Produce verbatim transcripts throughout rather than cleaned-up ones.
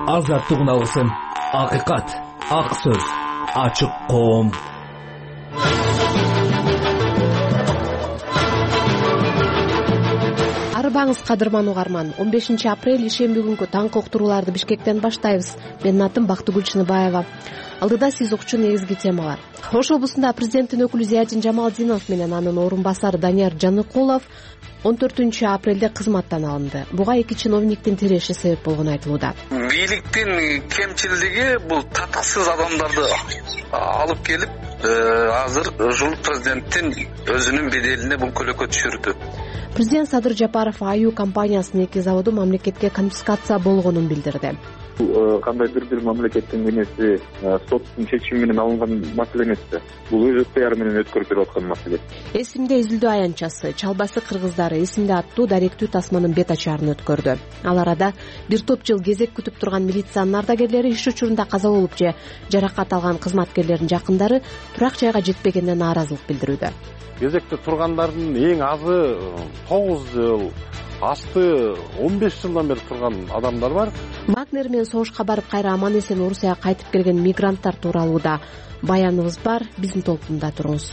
Азаттыгын алсын. Акыйкат, ак сөз, ачык коом. Арбаңыз кадырман угарман. он бешинчи апрель ишемби күнкү таңкы уктурууларды Бишкектен баштайбыз. Менин атым Бактыгүл Чыныбаева. Алдыда сиз укчу негизги темалар. Ош облусунда президенттин өкүлү Зиядин Жамалдинов менен анын орун басары Данияр Жаныкулов он төртүнчү апрелде кызматтан алынды. Буга эки чиновниктин тиреши себеп болгону айтылууда. Бийликтин кемчилдиги бул татасыз адамдарды алып келип, азыр ушул президенттин өзүнүн беделине бул көлөкө түшүрдү. Президент Садыр Жапаров АЮ компаниясынын эки заводу мамлекетке конфискация болгонун билдирди. Кандайдыр бир мамлекеттин эмеси соттун чечими менен алынган маселе эмес да. Бул өз ыктыяры менен өткөрүп берип аткан маселе. Эсимде изилдөө аянтчасы, Чалбасы кыргыздары эсимде аттуу даректүү тасманын бет ачаарын өткөрдү. Ал арада бир топ жыл кезек күтүп турган милициянын ардагерлери иш учурунда каза болуп же жаракат алган кызматкерлердин жакындары турак жайга жетпегенине нааразылык билдирүүдө. Кезекте тургандардын эң азы тогуз жыл, асты он беш жылдан бери турган адамдар бар. Вагнер менен согушка барып кайра аман эсен Орусияга кайтып келген мигранттар тууралуу да баяныбыз бар. Биздин толкунда туруңуз.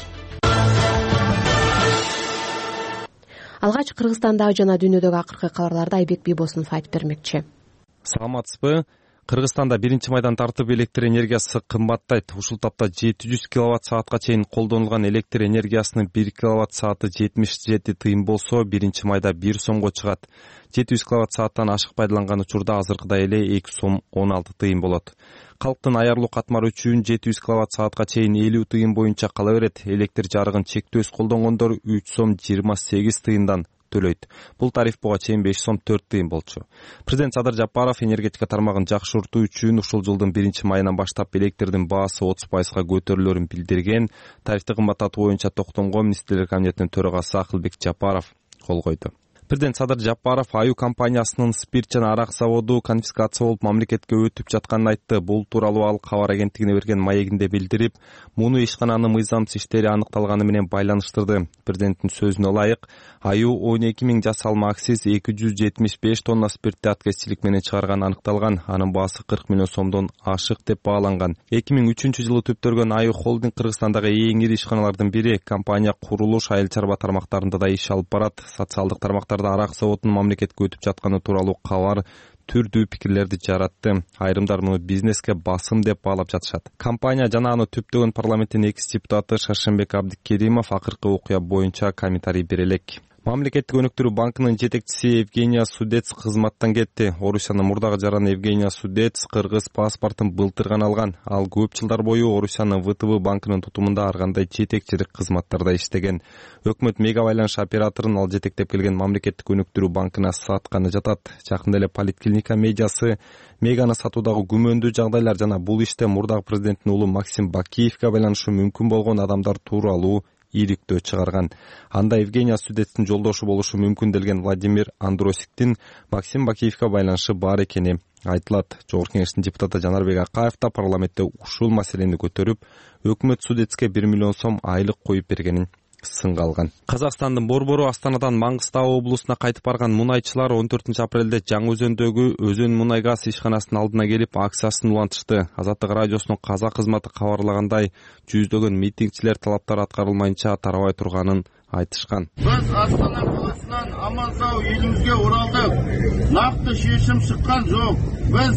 Алгач Кыргызстандагы жана дүйнөдөгү акыркы кабарларды Айбек Бийбосунов айтып бермекчи. Саламатсызбы? Кыргызстанда биринчи майдан тартып электр энергиясы кымбаттайт. Ушул тапта жети жүз киловатт саатка чейин колдонулган электр энергиясынын бир киловатт сааты жетимиш жети тыйын болсо, биринчи майда бир сомго чыгат. жети жүз киловатт сааттан ашык пайдаланган учурда азыркыдай эле эки сом он алты тыйын болот. Калктын аярлуу катмары үчүн жети жүз киловатт саатка чейин элүү тыйын боюнча кала берет. Электр жарыгын чектөөсүз колдонгондор үч сом жыйырма сегиз тыйындан төлөйт. Бул тариф буга чейин беш сом төрт тыйын болчу. Президент Садыр Жапаров энергетика тармагын жакшыртуу үчүн ушул жылдын биринчи майынан баштап электрдин баасы отуз пайызга көтөрүлөрүн билдирген. Тарифти кымбаттатуу боюнча токтомго Министрлер кабинетинин төрагасы Акылбек Жапаров кол койду. Президент Садыр Жапаров АЮ компаниясынын спирт жана арак заводу конфискация болуп мамлекетке өтүп жатканын айтты. Бул тууралуу ал кабар агенттигине берген маегинде билдирип, муну ишкананын мыйзамсыз иштери аныкталганы менен байланыштырды. Президенттин сөзүнө ылайык, АЮ он эки миң жасалма акциз эки жүз жетимиш беш тонна спиртти аткезчилик менен чыгарганы аныкталган. Анын баасы кырк миллион сомдон ашык деп бааланган. эки миң үчүнчү жылы түптөргөн АЮ холдинг Кыргызстандагы эң ири ишканалардын бири. Компания курулуш, айыл чарба тармактарында да иш алып барат. Социалдык тармактарда арак заводунун мамлекетке өтүп жатканы тууралуу кабар түрдүү пикирлерди жаратты. Айрымдар муну бизнеске басым деп баалап жатышат. Компания жана аны түптөгөн парламенттин экс депутаты Шаршембек Абдикеримов акыркы окуя боюнча комментарий бере элек. Мамлекеттик өнүктүрүү банкынын жетекчиси Евгения Судец кызматтан кетти. Орусиянын мурдагы жараны Евгения Судец кыргыз паспортун былтыр гана алган. Ал көп жылдар бою Орусиянын ВТБ банкынын тутумунда ар кандай жетекчилик кызматтарда иштеген. Өкмөт мега байланыш операторун ал жетектеп келген мамлекеттик өнүктүрүү банкына сатканы жатат. Жакында эле Политклиника медиасы меганы сатуудагы күмөндүү жагдайлар жана бул иште мурдагы президенттин уулу Максим Бакиевге байланышы мүмкүн болгон адамдар тууралуу ийриктөө чыгарган. Анда Евгения Судецтин жолдошу болушу мүмкүн делген Владимир Андросиктин Максим Бакиевге байланышы бар экени айтылат. Жогорку кеңештин депутаты Жанарбек Акаев да парламентте ушул маселени көтөрүп, өкмөт Судецке бир миллион сом айлык коюп бергенин сынга алган. Казакстандын Борбору Астанадан Маңгыстау облусуна кайтып барган мунайчылар он төртүнчү апрелде Жаңы Өзөндөгү Өзөн мунай газ ишканасынын алдына келип акциясын улантышты. Азаттык радиосунун казак кызматы кабарлагандай, жүздөгөн митингчилер талаптары аткарылмайынча тарабай турганын айтышкан. Биз Астана каласынан аман сау элибизге оралдык. Накты шешим чыккан жок. Биз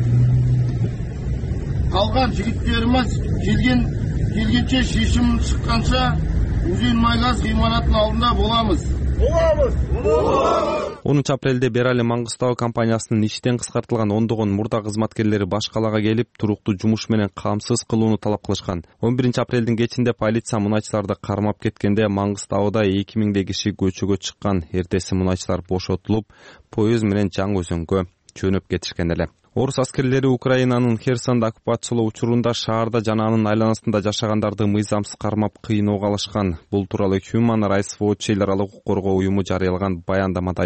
калган жигиттерimiz келген келгенче шешим чыкканча Өзөн май газ имаратынын алдында боламыз. Боламыз. онунчу апрелде Берали Маңгыстау компаниясынын иштен кыскартылган ондогон мурда кызматкерлери баш калаага келип, туруктуу жумуш менен камсыз кылууну талап кылышкан. он биринчи апрелдин кечинде полиция мунайчыларды кармап кеткенде Маңгыстауда эки миңдей киши көчөгө чыккан. Эртеси мунайчылар бошотулуп, поезд менен Жаңы Өзөнгө жөнөп кетишкен эле. Орус аскерлери Украинанын Херсонда оккупациялоо учурунда шаарда жана анын айланасында жашагандарды мыйзамсыз кармап кыйноого алышкан. Бул тууралуу Human Rights Watch эл аралык укук коргоо уюму жарыялаган баяндамада айтылат.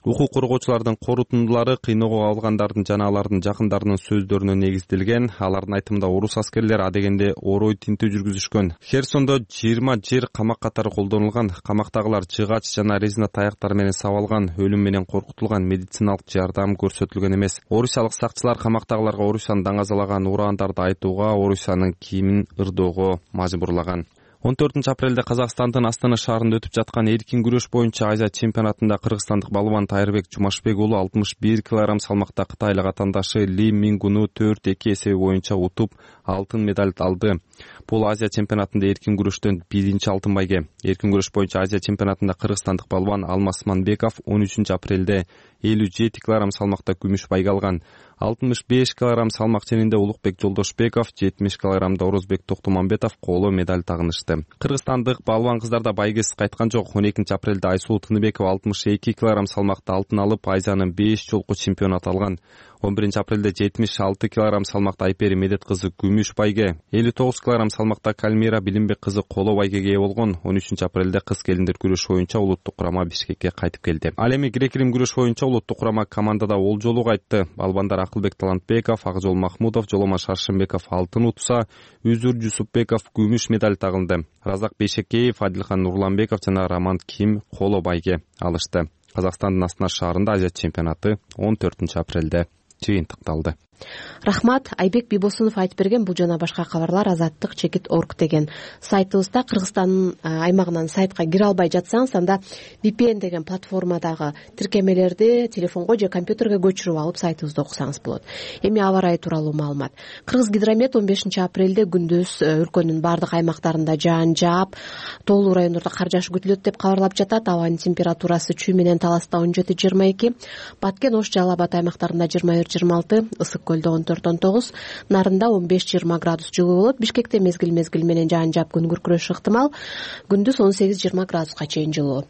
Укук коргоочулардын корутундулары кыйноого алгандардын жана алардын жакындарынын сөздөрүнө негизделген. Алардын айтымында орус аскерлери адегенде орой тинтөө жүргүзүшкөн. Херсондо жыйырма жер камак катары колдонулган. Камактагылар жыгач жана резина таяктар менен сабалган, өлүм менен коркутулган, медициналык жардам көрсөтүлгөн эмес. Орусиялык сакчылар камактагыларга Орусияны даңазалаган ураандарды айтууга, Орусиянын кийимин ырдоого мажбурлаган. он төртүнчү апрелде Казакстандын Астана шаарында өтүп жаткан эркин күрөш боюнча Азия чемпионатында кыргызстандык балуан Тайырбек Жумашбек уулу алтымыш бир килограмм салмакта Кытайлык атаандашы Ли Мингуну төрт эки эсеби боюнча утуп алтын медаль алды. Бул Азия чемпионатында эркин күрөштөн биринчи алтын байге. Эркин күрөш боюнча Азия чемпионатында кыргызстандык балуан Алмаз Манбеков он үчүнчү апрелде элүү жети килограмм салмакта күмүш байге алган. алтымыш беш килограмм салмак ченинде Улукбек Жолдошбеков, жетимиш килограммда Орозбек Токтомамбетов коло медаль тагынышты. Кыргызстандык балуан кыздарда байгесиз кайткан жок. он экинчи апрелде Айсулуу Тыныбекова алтымыш эки килограмм салмакта алтын алып, Азиянын беш жолку чемпиону аталган. он биринчи апрелде жетимиш алты килограмм салмакта Айпери Медет кызы күмүш байге, элүү тогуз килограмм салмакта Кальмира Билимбек кызы коло байгеге ээ болгон. он үчүнчү апрелде кыз келиндер күрөш боюнча улуттук курама Бишкекке кайтып келди. Ал эми грек-рим күрөш боюнча улуттук курама командада олжолуу кайтты. Балбандар Акылбек Талантбеков, Акжол Махмудов, Жолома Шаршымбеков алтын утса, Үзүр Жусупбеков күмүш медаль тагылды. Разак Бейшекеев, Адилхан Нурланбеков жана Роман Ким коло байге алышты. Казакстандын Астана шаарында Азия чемпионаты он төртүнчү апрелде жыйынтыкталды. Рахмат. Айбек Бибосунов айтып берген. Бул жана башка кабарлар Азаттык чекит орг деген сайтыбызда. Кыргызстандын аймагынан сайтка кире албай жатсаңыз, анда ви пи эн деген платформадагы тиркемелерди телефонго же компьютерге көчүрүп алып сайтыбызда окусаңыз болот. Эми аба ырайы тууралуу маалымат. Кыргызгидромет он бешинчи апрелде күндүз өлкөнүн бардык аймактарында жаан жаап, тоолуу райондордо кар жаашы күтүлөт деп кабарлап жатат. Абанын температурасы Чүй менен Таласта он жети жыйырма эки, Баткен, Ош, Жалал Абад аймактарында жыйырма бир жыйырма алты, Ысык Көлдө он төрт он тогуз, Нарында он беш жыйырма градус жылуу болот. Бишкекте мезгил мезгил менен жаан жаап күн күркүрөшү ыктымал. Күндүз он сегиз жыйырма градуска чейин жылуу.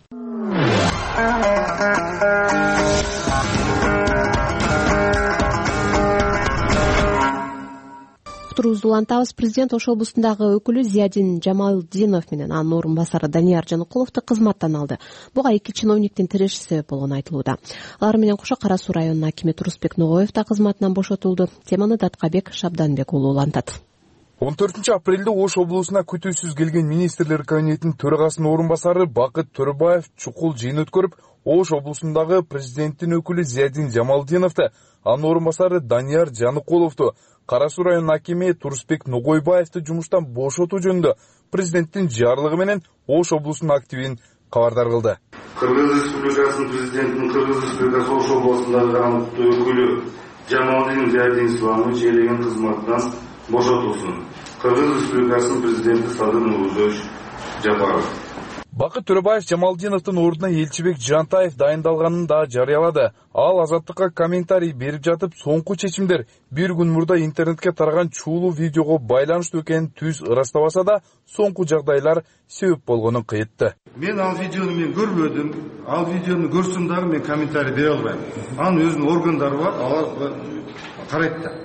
Турубузду улантабыз. Президент Ош облусундагы өкүлү Зиядин Жамалдинов менен анын орун басары Данияр Жаныкуловду кызматтан алды. Буга эки чиновниктин тиреши себеп болгону айтылууда. Алар менен кошо Кара Суу районунун акими Турусбек Ногоев да кызматынан бошотулду. Теманы Даткабек Шабданбек уулу улантат. он төртүнчү апрелде Ош облусуна күтүүсүз келген министрлер кабинетинин төрагасынын орун басары Бакыт Төрөбаев чукул жыйын өткөрүп, Ош облусундагы президенттин өкүлү Зиядин Жамалдиновду, анын орун басары Данияр Жаныкуловду, Кара Суу районунун акими Турусбек Ногойбаевди жумуштан бошотуу жөнүндө президенттин жарлыгы менен Ош облусунун активин кабардар кылды. Кыргыз Республикасынын президентинин Кыргыз Республикасы Ош облусундагы аңыктуу өкүлү Жамалдин Зиядин Исламович элеген кызматынан бошотулсун. Кыргыз Республикасынын президенти Садыр Нурузович Жапаров. Бакыт Төрөбаев Жамалдиновдун ордуна Элчибек Жантаев дайындалганын да жарыялады. Ал Азаттыкка комментарий берип жатып, соңку чечимдер бир күн мурда интернетке тараган чуулуу видеого байланыштуу экенин түз ырастабаса да, соңку жагдайлар себеп болгонун кыйытты. Мен ал видеону мен көрбөдүм. Ал видеону көрсөм дагы мен комментарий бере албайм. Анын өзүнүн органдары бар, алар карайт да.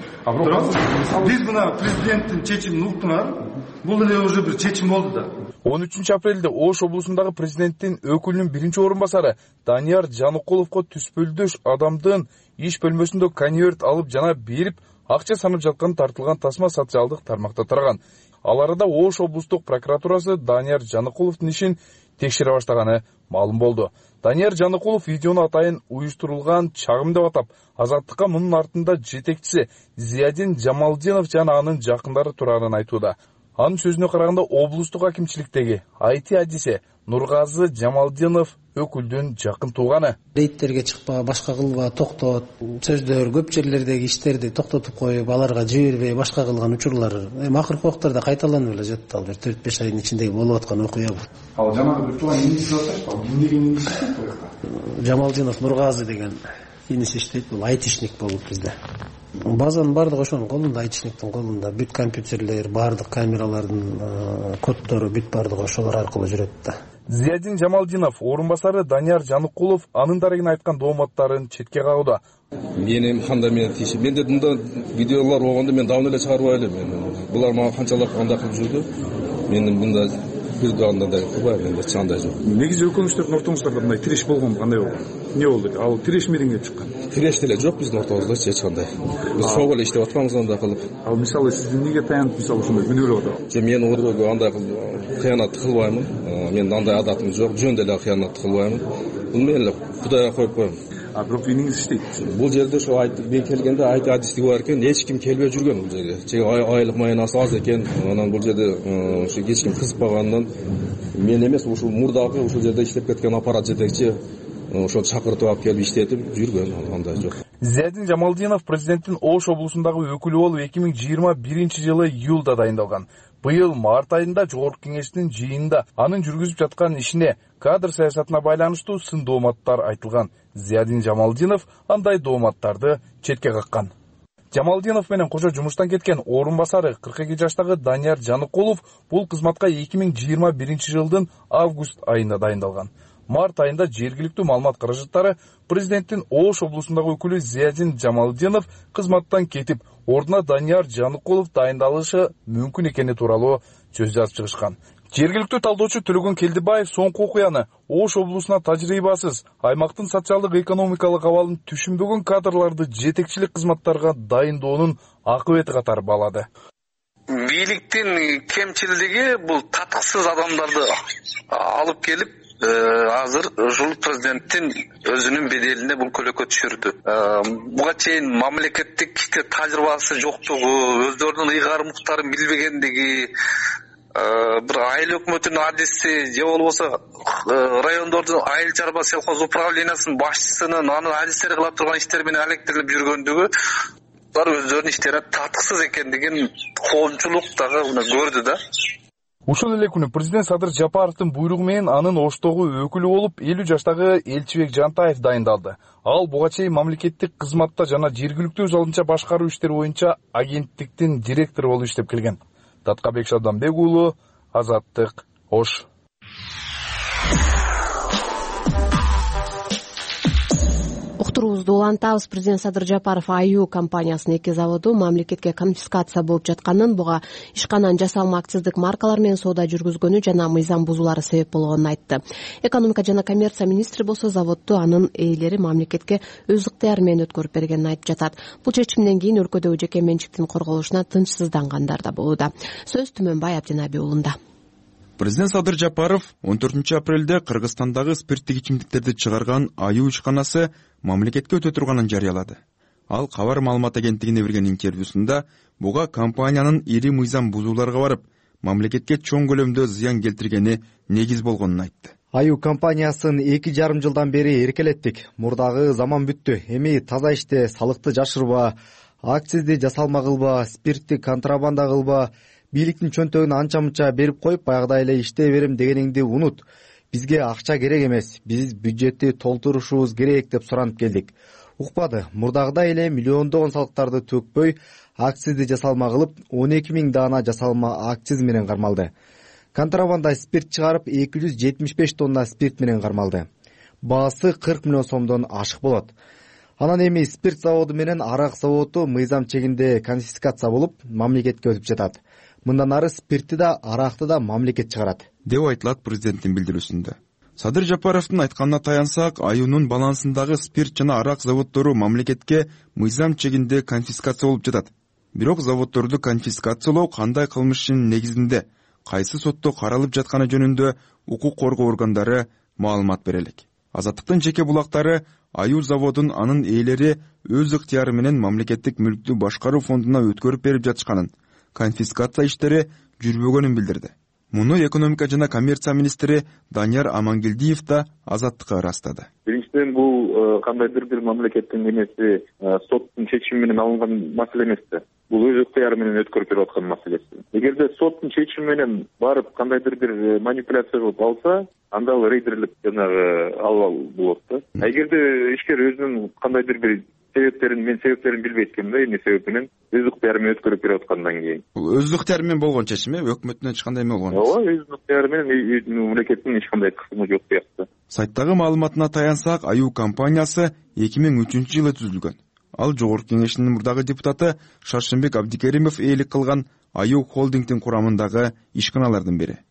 Биз мына президенттин чечимин уктуңар. Бул эле уже бир чечим болду да. он үчүнчү апрелде Ош облусундагы президенттин өкүлүнүн биринчи орун басары Данияр Жаныкуловго түспөлдөш адамдын иш бөлмөсүндө конверт алып жана берип, акча санап жаткан тартылган тасма социалдык тармакта тараган. Ал арада Ош облустук прокуратурасы Данияр Жаныкуловдун ишин текшере баштаганы маалым болду. Данияр Жаныкулов видеону атайын уюштурулган чагым деп атап, Азаттыкка мунун артында жетекчиси Зиядин Жамалдинов жана анын жакындары турарын айтууда. Анын сөзүнө караганда, облустук акимчиликтеги ай ти адиси Нургазы Жамалдинов өкүлдүн жакын тууганы. Рейдтерге чыкпа, башка кылба, токтот, сөздөр, көп жерлердеги иштерди токтотуп коюп, аларга жибербей, башка кылган учурлар эми акыркы убактарда кайталанып эле жатты. Ал бир төрт беш айдын ичинде болуп аткан окуя бул. Ал жанагы бир тууган иниси атат, ал кимдигин иниси? Жамалдинов Нургазы деген иниси иштейт, бул айтишник болуп бизде. Базанын бардыгы ошонун колунда, айтишниктин колунда. Бүт компьютерлер, бардык камералардын коддору, бүт бардыгы ошолор аркылуу жүрөт да. Зиядин Жамалдинов орун басары Данияр Жаныкулов анын дарегине айткан дооматтарын четке кагууда. Мен эми кандай менен тиешем. Менде мында видеолор болгондо мен давно эле чыгарбай элем. Булар мага канчалык анда кылып жүрдү. Менин мында бир даанда да кылбайм мен эч кандай жок. Негизи өкүнүчтөрдүн ортоңуздарда мындай тиреш болгон кандай болгон? Эмне болду? Ал тиреш менен келип чыккан. Тиреш деле жок биздин ортобузда эч кандай. Биз согул эле иштеп атканбыз андай кылып. Ал мисалы сиз эмнеге таянып мисалы ошондой күнөөлөп атасыз? Же мен ордого андай кылып кыянат кылбаймын. Мен андай адатым жок, жөн деле кыянат кылбаймын. Бул мен эле Кудайга коюп коем. А бирок үйүңүз иштейт. Бул жерде ошо айтып мен келгенде айт адистиги бар экен, эч ким келбей жүргөн бул жерге. Же айлык майнасы аз экен. Анан бул жерде ошо эч ким кызыкпагандан мен эмес, ушул мурдагы ушул жерде иштеп кеткен аппарат жетекчи ошону чакыртып алып келип иштетип жүргөн, андай жок. Зиядин Жамалдинов президенттин Ош облусундагы өкүлү болуп эки миң жыйырма биринчи жылы июлда дайындалган. Быйыл март айында жогорку кеңештин жыйынында анын жүргүзүп жаткан ишине кадр саясатына байланыштуу сын дооматтар айтылган. Зиядин Жамалдинов андай дооматтарды четке каккан. Жамалдинов менен кошо жумуштан кеткен орун басары кырк эки жаштагы Данияр Жаныкулов бул кызматка эки миң жыйырма биринчи жылдын август айында дайындалган. Март айында жергиликтүү маалымат каражаттары президенттин Ош облусундагы өкүлү Зиядин Жамалдинов кызматтан кетип, ордуна Данияр Жаныкулов дайындалышы мүмкүн экени тууралуу сөз жазып чыгышкан. Жергиликтүү талдоочу Төлөгөн Келдибаев соңку окуяны Ош облусуна тажрыйбасыз, аймактын социалдык экономикалык абалын түшүнбөгөн кадрларды жетекчилик кызматтарга дайындоонун акыбети катары баалады. Бийликтин кемчилдиги бул татыксыз адамдарды алып келип азыр ушул президенттин өзүнүн беделине бул көлөкө түшүрдү. Буга чейин мамлекеттик тажрыйбасы жоктугу, өздөрүнүн ыйгар муктарын билбегендиги, бир айыл өкмөтүнүн адиси же болбосо райондордун айыл чарба сельхоз управлениясынын башчысынын анын адистери кылып турган иштери менен алектелип жүргөндүгү, алар өздөрүнүн иштерин татыксыз экендигин коомчулук дагы көрдү да. Ушул эле күнү президент Садыр Жапаровдун буйругу менен анын Оштогу өкүлү болуп элүү жаштагы Элчибек Жантаев дайындалды. Ал буга чейин мамлекеттик кызматта жана жергиликтүү залынча башкаруу иштери боюнча агенттиктин директору болуп иштеп келген. Таткабек Шабданбек уулу, Азаттык, Ош. Уктуруубузду улантабыз. Президент Садыр Жапаров Аю компаниясынын эки заводу мамлекетке конфискация болуп жатканын, буга ишканан жасалма акциздик маркалар менен соода жүргүзгөнү жана мыйзам бузуулары себеп болгонун айтты. Экономика жана коммерция министри болсо заводду анын ээлери мамлекетке өз ыктыяры менен өткөрүп бергенин айтып жатат. Бул чечимден кийин өлкөдөгү жеке менчиктин корголушуна тынчсыздангандар да болууда. Сөз Түмөнбай Абдинаби уулунда. Президент Садыр Жапаров он төртүнчү апрелде Кыргызстандагы спирттик ичимдиктерди чыгарган Аю ишканасы мамлекетке өтө турганын жарыялады. Ал кабар маалымат агенттигине берген интервьюсунда буга компаниянын ири мыйзам бузууларга барып, мамлекетке чоң көлөмдө зыян келтиргени негиз болгонун айтты. Аю компаниясын эки жарым жылдан бери эркелеттик. Мурдагы заман бүттү. Эми таза иште салыкты жашырба, акцизди жасалма кылба, спиртти контрабанда кылба, бийликтин чөнтөгүн анча-мынча берип коюп, баягыдай эле иштей берем дегениңди унут. Бизге акча керек эмес, биз бюджетти толтурушубуз керек деп суранып келдик. Укпады. Мурдагыдай эле миллиондогон салыктарды төкпөй, акцизди жасалма кылып, он эки миң даана жасалма акциз менен кармалды. Контрабанда спирт чыгарып, эки жүз жетимиш беш тонна спирт менен кармалды. Баасы кырк миллион сомдон ашык болот. Анан эми спирт заводу менен арак заводу мыйзам чегинде конфискация болуп, мамлекетке өтүп жатат. Мындан ары спиртти да, аракты да мамлекет чыгарат, деп айтылат президенттин билдирүүсүндө. Садыр Жапаровдун айтканына таянсак, Аюнун балансындагы спирт жана арак заводдору мамлекетке мыйзам чегинде конфискация болуп жатат. Бирок заводдорду конфискациялоо кандай кылмыштын негизинде, кайсы сотто каралып жатканы жөнүндө укук коргоо органдары маалымат берелик. Азаттыктын жеке булактары Аю заводун анын ээлери өз ыктыяры менен мамлекеттик мүлктү башкаруу фондуна өткөрүп берип жатышканын, конфискация иштери жүрбөгөнүн билдирди. Муну экономика жана коммерция министри Данияр Амангелдиев да Азаттыкка ырастады. Биринчиден бул кандайдыр бир мамлекеттин эмеси, соттун чечими менен алынган маселе эмес да. Бул өз ыктыяры менен өткөрүп берип аткан маселеси. Эгерде соттун чечими менен барып кандайдыр бир манипуляция кылып алса, анда ал рейдерлик жанагы албал болот да. Эгерде ишкер өзүнүн кандайдыр бир себептерин, мен себептерин билбейт экенмин да, эмне себебинен өз ыктыяры менен өткөрүп берип аткандан кийин. Өз ыктыяры менен болгон чечим, өкмөттүнөн эч кандай эме болгон эмес. Ооба, өз ыктыяры менен мамлекеттин эч кандай кысымы жок сыяктуу. Сайттагы маалыматына таянсак, Аю компаниясы эки миң үчүнчү жылы түзүлгөн. Ал жогорку кеңештин мурдагы депутаты Шаршембек Абдикеримов ээлик кылган Аю холдингдин курамындагы ишканалардын бири.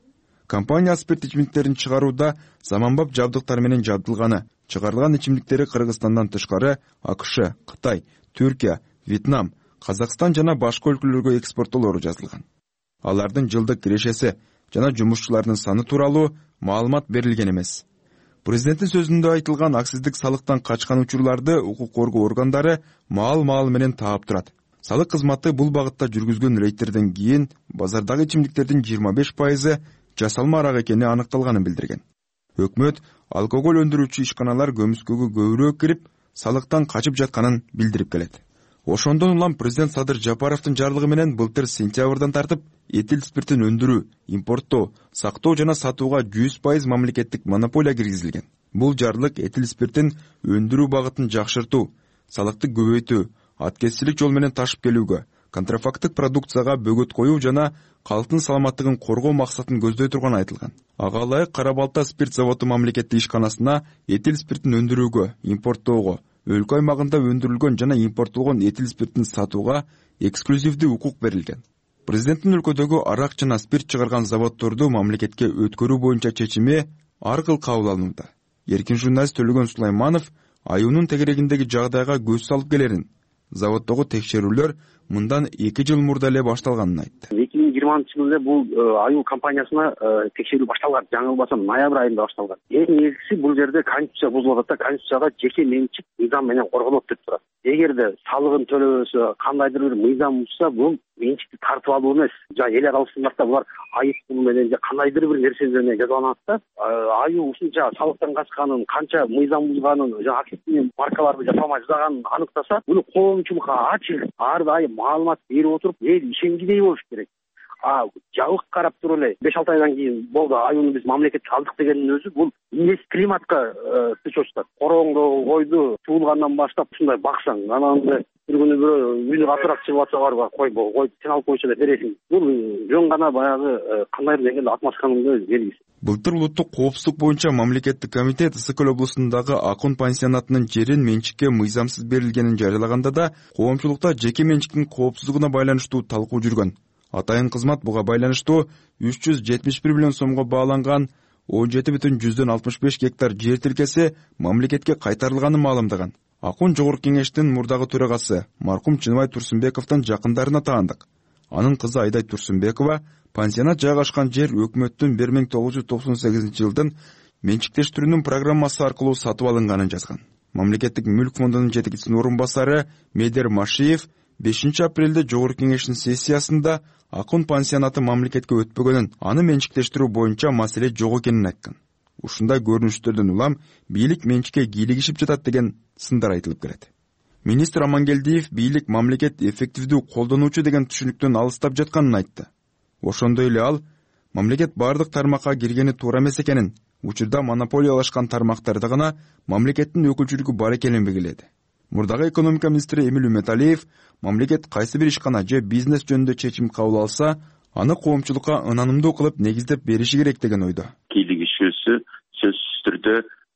компания спирт ичимдиктерин чыгарууда заманбап жабдыктар менен жабдылганы, чыгарылган ичимдиктери Кыргызстандан тышкары АКШ, Кытай, Түркия, Вьетнам, Казакстан жана башка өлкөлөргө экспорттолору жазылган. Алардын жылдык кирешеси жана жумушчулардын саны тууралуу маалымат берилген эмес. Президенттин сөзүндө айтылган акциздик салыктан качкан учурларды укук коргоо органдары маал-маал менен таап турат. Салык кызматы бул багытта жүргүзгөн рейдтерден кийин базардагы ичимдиктердин жыйырма беш пайызы жасалма арак экени аныкталганын билдирген. Өкмөт алкоголь өндүрүүчү ишканалар көмүскөгө көбүрөөк кирип, салыктан качып жатканын билдирип келет. Ошондон улам президент Садыр Жапаровдун жарлыгы менен былтыр сентябрдан тартып этил спиртин өндүрүү, импорттоо, сактоо жана сатууга жүз пайыз мамлекеттик монополия киргизилген. Бул жарлык этил спиртин өндүрүү багытын жакшыртуу, салыкты көбөйтүү, аткезчилик жол менен ташып келүүгө, контрафакттык продукцияга бөгөт коюу жана калктын саламаттыгын коргоо максатын көздөй турганы айтылган. Ага ылайык Кара Балта спирт заводу мамлекеттик ишканасына этил спиртин өндүрүүгө, импорттоого, өлкө аймагында өндүрүлгөн жана импорттолгон этил спиртин сатууга эксклюзивдүү укук берилген. Президенттин өлкөдөгү арак жана спирт чыгарган заводдорду мамлекетке өткөрүү боюнча чечими ар кыл кабыл алынууда. Эркин журналист Төлөгөн Сулайманов аюунун тегерегиндеги жагдайга көз салып келерин, заводдогу текшерүүлөр мындан эки жыл мурда эле башталганын айтты. эки миң жыйырманчы жылы бул аюу компаниясына текшерүү башталган. Жаңы болбосом ноябрь айында башталган. Эң негизгиси бул жерде конституция бузулуп атат да, конституцияда жеке менчик мыйзам менен корголот деп турат. Эгерде салыгын төлөбөсө, кандайдыр бир мыйзам бузса, бул менчикти тартып алуу эмес. Жана эл аралык стандартта булар айыппул менен же кандайдыр бир нерсе менен жазаланат да. Аюу ушунча салыктан качканын, канча мыйзам бузганын, жана активдүү маркаларды жасамай жазганын аныктаса, буну коомчулукка ачык, ар дайым маалымат берип отуруп, эл ишенгидей болуш керек. А жабык карап туруп эле беш алты айдан кийин болду, аюуну биз мамлекетке алдык дегендин өзү бул инвест климатка тыч очтат. Короңдо койду туулгандан баштап ушундай баксаң, анан бир күнү бирөө үйүнө катырак чыгып атса барбы, койбо, кой сен алып койчу деп бересиң. Бул жөн гана баягы кандайдыр деңгээлде атмашканын белгиси. Былтыр улуттук коопсуздук боюнча мамлекеттик комитет Ысык-Көл облусундагы Акун пансионатынын жерин менчикке мыйзамсыз берилгенин жарыялаганда да коомчулукта жеке менчиктин коопсуздугуна байланыштуу талкуу жүргөн. Атайын кызмат буга байланыштуу үч жүз жетимиш бир миллион сомго бааланган он жети бүтүн жүздөн алтымыш беш гектар жер тилкеси мамлекетке кайтарылганын маалымдаган. Акун жогорку кеңештин мурдагы төрагасы маркум Чыныбай Турсунбековдун жакындарына таандык. Анын кызы Айдай Турсунбекова пансионат жайгашкан жер өкмөттүн бир миң тогуз жүз токсон сегизинчи жылдын менчиктештирүүнүн программасы аркылуу сатып алынганын жазган. Мамлекеттик мүлк фондунун жетекчисинин орун басары Медер Машиев бешинчи апрелде жогорку кеңештин сессиясында Акун пансионаты мамлекетке өтпөгөнүн, аны менчиктештирүү боюнча маселе жок экенин айткан. Ушундай көрүнүштөрдөн улам бийлик менчикке кийлигишип жатат деген сындар айтылып келет. Министр Амангелдиев бийлик мамлекет эффективдүү колдонуучу деген түшүнүктөн алыстап жатканын айтты. Ошондой эле ал мамлекет бардык тармакка киргени туура эмес экенин, учурда монополиялашкан тармактарда гана мамлекеттин өкүлчүлүгү бар экенин белгиледи. Мурдагы экономика министри Эмил Үмөталиев мамлекет кайсы бир ишкана же бизнес жөнүндө чечим кабыл алса, аны коомчулукка ынанымдуу кылып негиздеп бериши керек деген ойдо. Кийлигишүүсү сөзсүз түрдө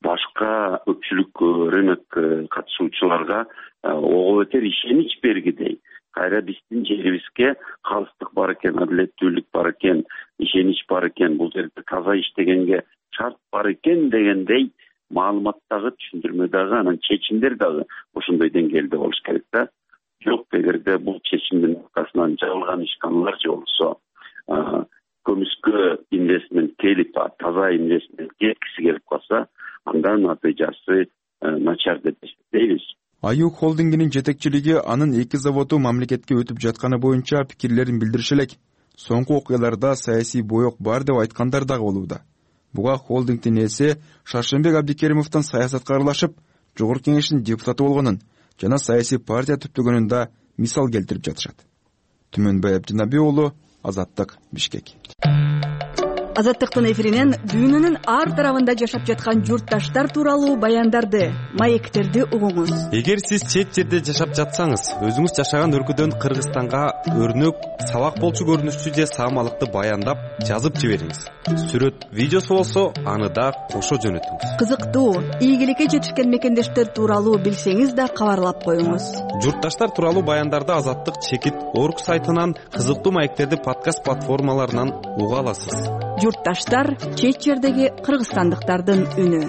башка көпчүлүк рынок катышуучуларга ого бетер ишенич бергидей. Кайра биздин жерибизге калыстык бар экен, адилеттүүлүк бар экен, ишенич бар экен, бул жерде таза иштегенге шарт бар экен дегендей маалыматтагы, түшүндүрмө дагы, анан чечимдер дагы ошондой деңгээлде болуш керек да. Жок, эгерде бул чечимдин аркасынан жабылган ишканалар же болсо көмүскө инвестмент келип, таза инвестмент кеткиси келип калса, анда натыйжасы начар деп эсептейбиз. Аюу холдингинин жетекчилиги анын эки заводу мамлекетке өтүп жатканы боюнча пикирлерин билдириши элек. Соңку окуяларда саясий боек бар деп айткандар дагы болууда. Буга холдингдин ээси Шаршембек Абдикеримовдун саясатка аралашып, жогорку кеңештин депутаты болгонун жана саясий партия түптөгөнүн да мисал келтирип жатышат. Түмөнбай Абдинаби уулу, Азаттык, Бишкек. Азаттыктын эфиринен дүйнөнүн ар тарабында жашап жаткан журтташтар тууралуу баяндарды, маектерди угуңуз. Эгер сиз чет жерде жашап жатсаңыз, өзүңүз жашаган өлкөдөн Кыргызстанга өрнөк, сабак болчу көрүнүштүү же саамалыкты баяндап, жазып жибериңиз. Сүрөт, видеосу болсо, аны да кошо жөнөтүңүз. Кызыктуу, ийгиликке жетишкен мекендештер тууралуу билсеңиз да кабарлап коюңуз. Журтташтар тууралуу баяндарды Азаттык чекит орг сайтынан, кызыктуу маектерди подкаст платформаларынан уга аласыз. Журтташтар, чет жердеги кыргызстандыктардын үнү.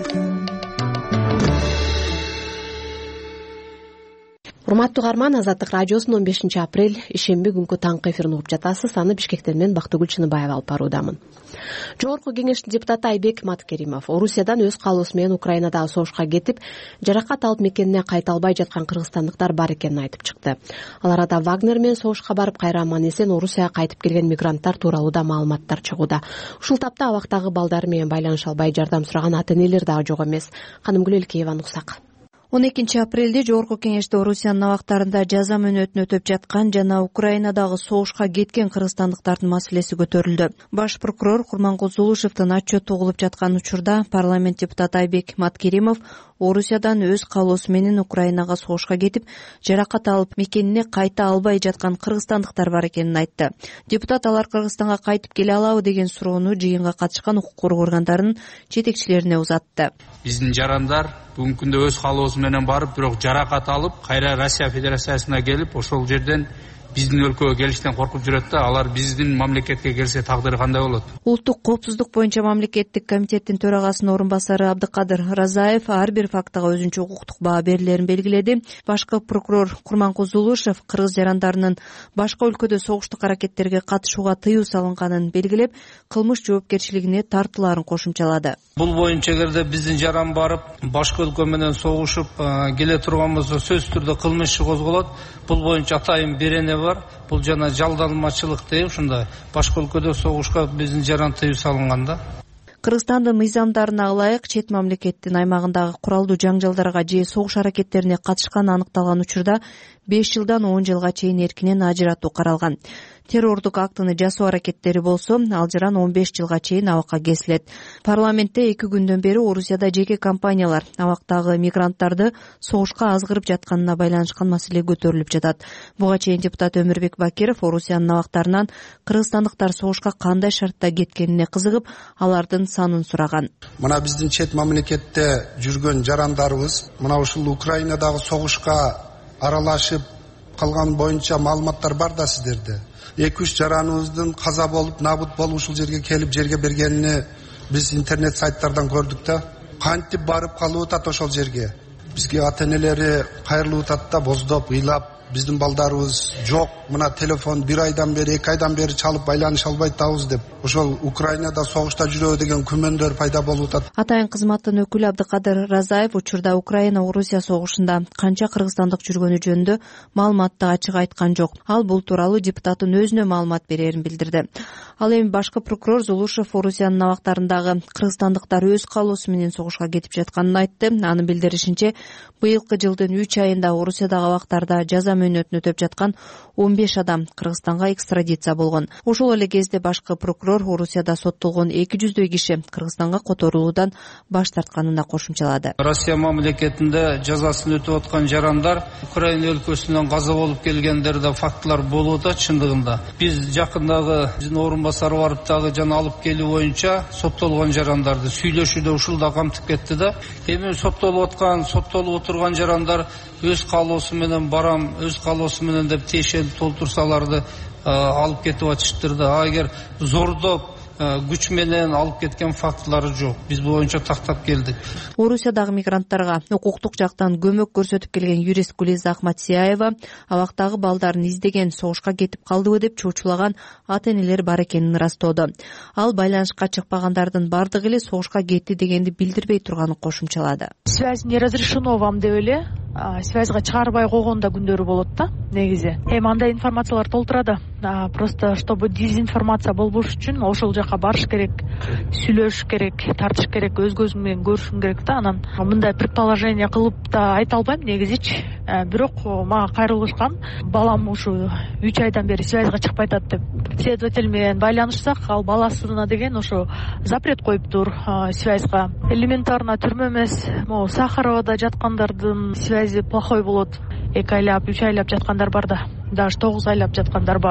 Урматтуу угарман, Азаттык радиосунун он бешинчи апрель ишемби күнкү таңкы эфирин угуп жатасыз. Аны Бишкектен мен Бактыгүл Чыныбаева алып баруудамын. Жогорку кеңештин депутаты Айбек Маткеримов Орусиядан өз каалоосу менен Украинадагы согушка кетип, жаракат алып мекенине кайта албай жаткан кыргызстандыктар бар экенин айтып чыкты. Ал арада Вагнер менен согушка барып, кайра аман эсен Орусияга кайтып келген мигранттар тууралуу да маалыматтар чыгууда. Ушул тапта абактагы балдары менен байланыша албай жардам сураган ата-энелер дагы жок эмес. Канымгүл Элкееваны уксак. он экинчи апрелде Жогорку кеңеште Орусиянын абактарында жаза мөөнөтүн өтөп жаткан жана Украинадагы согушка кеткен кыргызстандыктардын маселеси көтөрүлдү. Баш прокурор Курманкул Зулушевдин отчету угулуп жаткан учурда парламент депутаты Айбек Маткеримов Орусиядан өз каалоосу менен Украинага согушка кетип, жаракат алып мекенине кайта албай жаткан кыргызстандыктар бар экенин айтты. Депутат алар Кыргызстанга кайтып келе алабы деген суроону жыйынга катышкан укук коргоо органдарынын жетекчилерине узатты. Биздин жарандар бүгүнкү күндө өз каалоосу менен барып, бирок жаракат алып, кайра Россия Федерациясына келип, ошол жерден биздин өлкөгө келиштен коркуп жүрөт да, алар биздин мамлекетке келсе тагдыры кандай болот? Улуттук коопсуздук боюнча мамлекеттик комитеттин төрагасынын орун басары Абдыкадыр Разаев ар бир фактыга өзүнчө укуктук баа берилерин белгиледи. Башкы прокурор Курманкул Зулушев кыргыз жарандарынын башка өлкөдө согуштук аракеттерге катышууга тыюу салынганын белгилеп, кылмыш жоопкерчилигине тартылаарын кошумчалады. Бул боюнча эгерде биздин жаран барып, башка өлкө менен согушуп келе турган болсо, сөзсүз түрдө кылмыш иши козголот. Бул боюнча атайын берене бар. Бул жана жалданмачылык дейм, ушундай башка өлкөдө согушка биздин жаран тыюу салынган да. Кыргызстандын мыйзамдарына ылайык чет мамлекеттин аймагындагы куралдуу жаңжалдарга же согуш аракеттерине катышканы аныкталган учурда беш жылдан он жылга чейин эркинен ажыратуу каралган. Террордук актыны жасоо аракеттери болсо, ал жаран он беш жылга чейин абакка кесилет. Парламентте эки күндөн бери Орусияда жеке компаниялар абактагы мигранттарды согушка азгырып жатканына байланышкан маселе көтөрүлүп жатат. Буга чейин депутат Өмүрбек Бакиров Орусиянын абактарынан кыргызстандыктар согушка кандай шартта кеткенине кызыгып, алардын санын сураган. Мына биздин чет мамлекетте жүргөн жарандарыбыз мына ушул Украинадагы согушка аралашып калган боюнча маалыматтар бар да сиздерде. эки үч жараныбыздын каза болуп, набут болуп ушул жерге келип жерге бергенини биз интернет сайттардан көрдүк да. Кантип барып калып атат ошол жерге. Бизге ата-энелери кайрылып атат да, боздоп, ыйлап, биздин балдарыбыз жок, мына телефон бир айдан бери, эки айдан бери чалып байланыша албай атабыз деп. Ошол Украинада согушта жүрөбү деген күмөндөр пайда болуп атат. Атайын кызматтын өкүлү Абдыкадыр Разаев учурда Украина Орусия согушунда канча кыргызстандык жүргөнү жөнүндө маалыматты ачык айткан жок. Ал бул тууралуу депутаттын өзүнө маалымат берерин билдирди. Ал эми башкы прокурор Зулушев Орусиянын абактарындагы кыргызстандыктар өз каалоосу менен согушка кетип жатканын айтты. Анын билдиришинче, быйылкы жылдын үч айында Орусиядагы абактарда жаза мөөнөтүн өтөп жаткан он беш адам Кыргызстанга экстрадиция болгон. Ошол эле кезде башкы прокурор Орусияда соттолгон эки жүздөй киши Кыргызстанга которулуудан баш тартканына кошумчалады. Россия мамлекетинде жазасын өтөп аткан жарандар Украина өлкөсүнөн каза болуп келгендерде фактылар болууда да, чындыгында. Биз жакындагы биздин орун басары барып дагы жана алып келүү боюнча соттолгон жарандарды сүйлөшүүдө ушул да камтып кетти да. Эми соттолуп аткан, соттолуп отурган жарандар өз каалоосу менен барам, өз каалоосу менен деп тиешелүү толтурсаларды алып кетип атыштыр да. Агер зордоп, күч менен алып кеткен фактылары жок. Биз бул боюнча тактап келдик. Орусиядагы мигранттарга укуктук жактан көмөк көрсөтүп келген юрист Гулиза Ахматсияева абактагы балдарын издеген, согушка кетип калдыбы деп чоочулаган ата-энелер бар экенин ырастоодо. Ал байланышка чыкпагандардын бардыгы эле согушка кетти дегенди билдирбей турганын кошумчалады. Связь не разрешено вам деп эле связьга чыгарбай койгон да күндөрү болот да негизи. Эми андай информациялар толтурады. Просто чтобы дезинформация болбош үчүн ошол жака барыш керек, сүйлөшүш керек, тартыш керек, өз көзүң менен көрүшүң керек да. Анан мындай предположение кылып да айта албайм негизичи. Бирок мага кайрылышкан, балам ушу үч айдан бери связьга чыкпай атат деп. Следователь менен байланышсак, ал баласына деген ошо запрет коюптур связьга. Элементарно түрмө эмес, могу Сахаровада жаткандардын связи плохой болот. эки айлап, үч айлап жаткандар бар да, даже тогуз айлап жаткандар бар.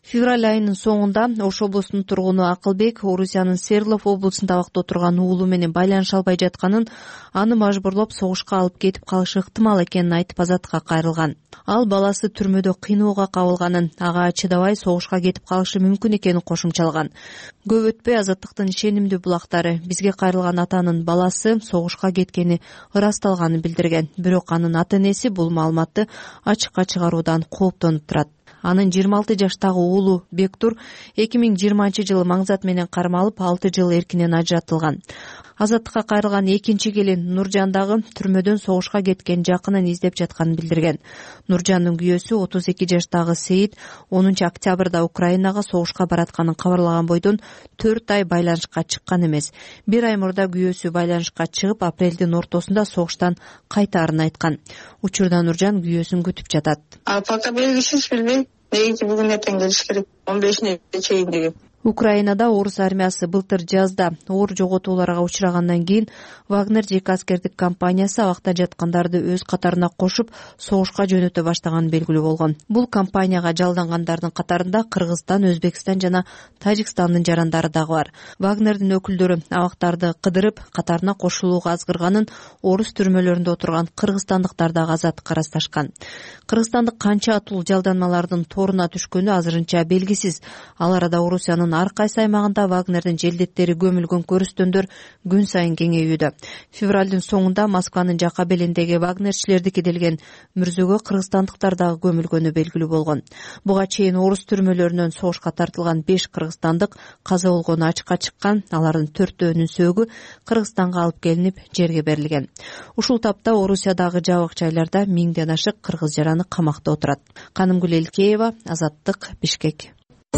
Февраль айынын соңунда Ош облусунун тургуну Акылбек Орусиянын Свердлов облусунда абакта отурган уулу менен байланыша албай жатканын, аны мажбурлоп согушка алып кетип калышы ыктымал экенин айтып Азаттыкка кайрылган. Ал баласы түрмөдө кыйноого кабылганын, ага чыдабай согушка кетип калышы мүмкүн экенин кошумчалаган. Көп өтпөй Азаттыктын ишенимдүү булактары бизге кайрылган атанын баласы согушка кеткени ырасталганын билдирген. Бирок анын ата-энеси бул маалыматты ачыкка чыгаруудан кооптонуп турат. Анын жыйырма алты жаштагы уулу Бектур эки миң жыйырманчы жылы маңзат менен кармалып, алты жыл эркинен ажыратылган. Азаттыкка кайрылган экинчи келин Нуржан дагы түрмөдөн согушка кеткен жакынын издеп жатканын билдирген. Нуржандын күйөөсү отуз эки жаштагы Сейит онунчу октябрда Украинага согушка баратканын кабарлаган бойдон төрт ай байланышка чыккан эмес. Бир ай мурда күйөөсү байланышка чыгып, апрелдин ортосунда согуштан кайтаарын айткан. Учурда Нуржан күйөөсүн күтүп жатат. А пока белгисиз, билбейм. Неги бүгүн эртең келиш керек. он бешине чейин деген. Украинада орус армиясы былтыр жазда оор жоготууларга учрагандан кийин Вагнер жеке аскердик компаниясы абакта жаткандарды өз катарына кошуп, согушка жөнөтө баштаганы белгилүү болгон. Бул компанияга жалдангандардын катарында Кыргызстан, Өзбекстан жана Тажикстандын жарандары дагы бар. Вагнердин өкүлдөрү абактарды кыдырып, катарына кошулууга азгырганын орус түрмөлөрүндө отурган кыргызстандыктар дагы Азаттыкка ырасташкан. Кыргызстандык канча атул жалданмалардын торуна түшкөнү азырынча белгисиз. Ал арада Орусиянын ар кайсы аймагында Вагнердин желдеттери көмүлгөн көрүстөндөр күн сайын кеңейүүдө. Февралдын соңунда Москванын жака белиндеги вагнерчилердики делген мүрзөгө кыргызстандыктар дагы көмүлгөнү белгилүү болгон. Буга чейин орус түрмөлөрүнөн согушка тартылган беш кыргызстандык каза болгону ачыкка чыккан. Алардын төртөөнүн сөөгү Кыргызстанга алып келинип, жерге берилген. Ушул тапта Орусиядагы жабык жайларда миңден ашык кыргыз жараны камакта отурат. Канымгүл Элкеева, Азаттык, Бишкек.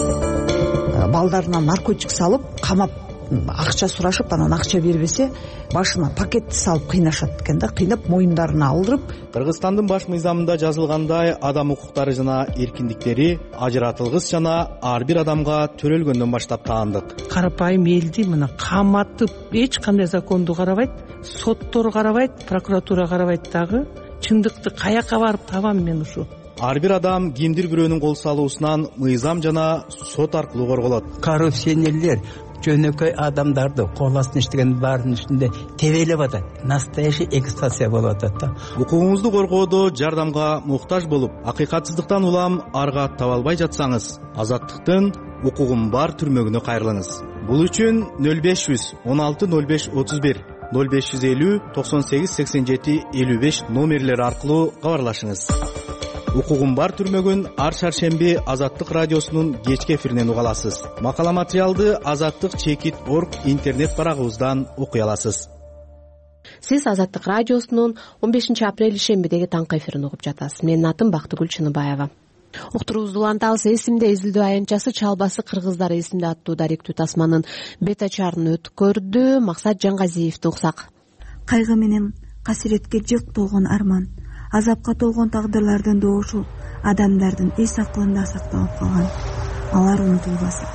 Балдарына наркотик салып, камап, акча сурашып, анан акча бербесе, башына пакетти салып кыйнашат экен да, кыйнап моюндарына алдырып. Кыргызстандын баш мыйзамында жазылгандай, адам укуктары жана эркиндиктери ажыратылгыс жана ар бир адамга төрөлгөндөн баштап таандык. Карапайым элди мына каматып, эч кандай законду карабайт, соттор карабайт, прокуратура карабайт дагы. Чындыкты каяка барып табам мен ушу? Ар бир адам кимдир бирөөнүн кол салуусунан мыйзам жана сот аркылуу корголот. Коррупционерлер жөнөкөй адамдарды кол астына иштеген баарынын үстүндө тебелеп атат. Настоящий эксплуатация болуп атат да. Укугуңузду коргоодо жардамга муктаж болуп, акыйкатсыздыктан улам арга таба албай жатсаңыз, Азаттыктын укугум бар түрмөгүнө кайрылыңыз. Бул үчүн нөл беш жүз он алты нөл беш отуз бир, нөл беш жүз элүү токсон сегиз сексен жети элүү беш номерлери аркылуу кабарлашыңыз. Укугум бар түрмөгүн ар шаршемби Азаттык радиосунун кечки эфиринен уга аласыз. Макала материалды Азаттык чекит точка орг интернет барагыбыздан окуй аласыз. Сиз Азаттык радиосунун он бешинчи апрель шембидеги таңкы эфирин угуп жатасыз. Менин атым Бактыгүл Чыныбаева. Уктуруубузду улантабыз. Эсимде изилдөө аянтчасы Чалбасы кыргыздар эсимде аттуу даректүү тасманын бет ачарын өткөрдү. Максат Жаңгазиевди уксак. Кайгы менен касиретке жык толгон арман, азапка толгон тагдырлардын добушу адамдардын эс акылында сакталып калган. Алар унутулбасын.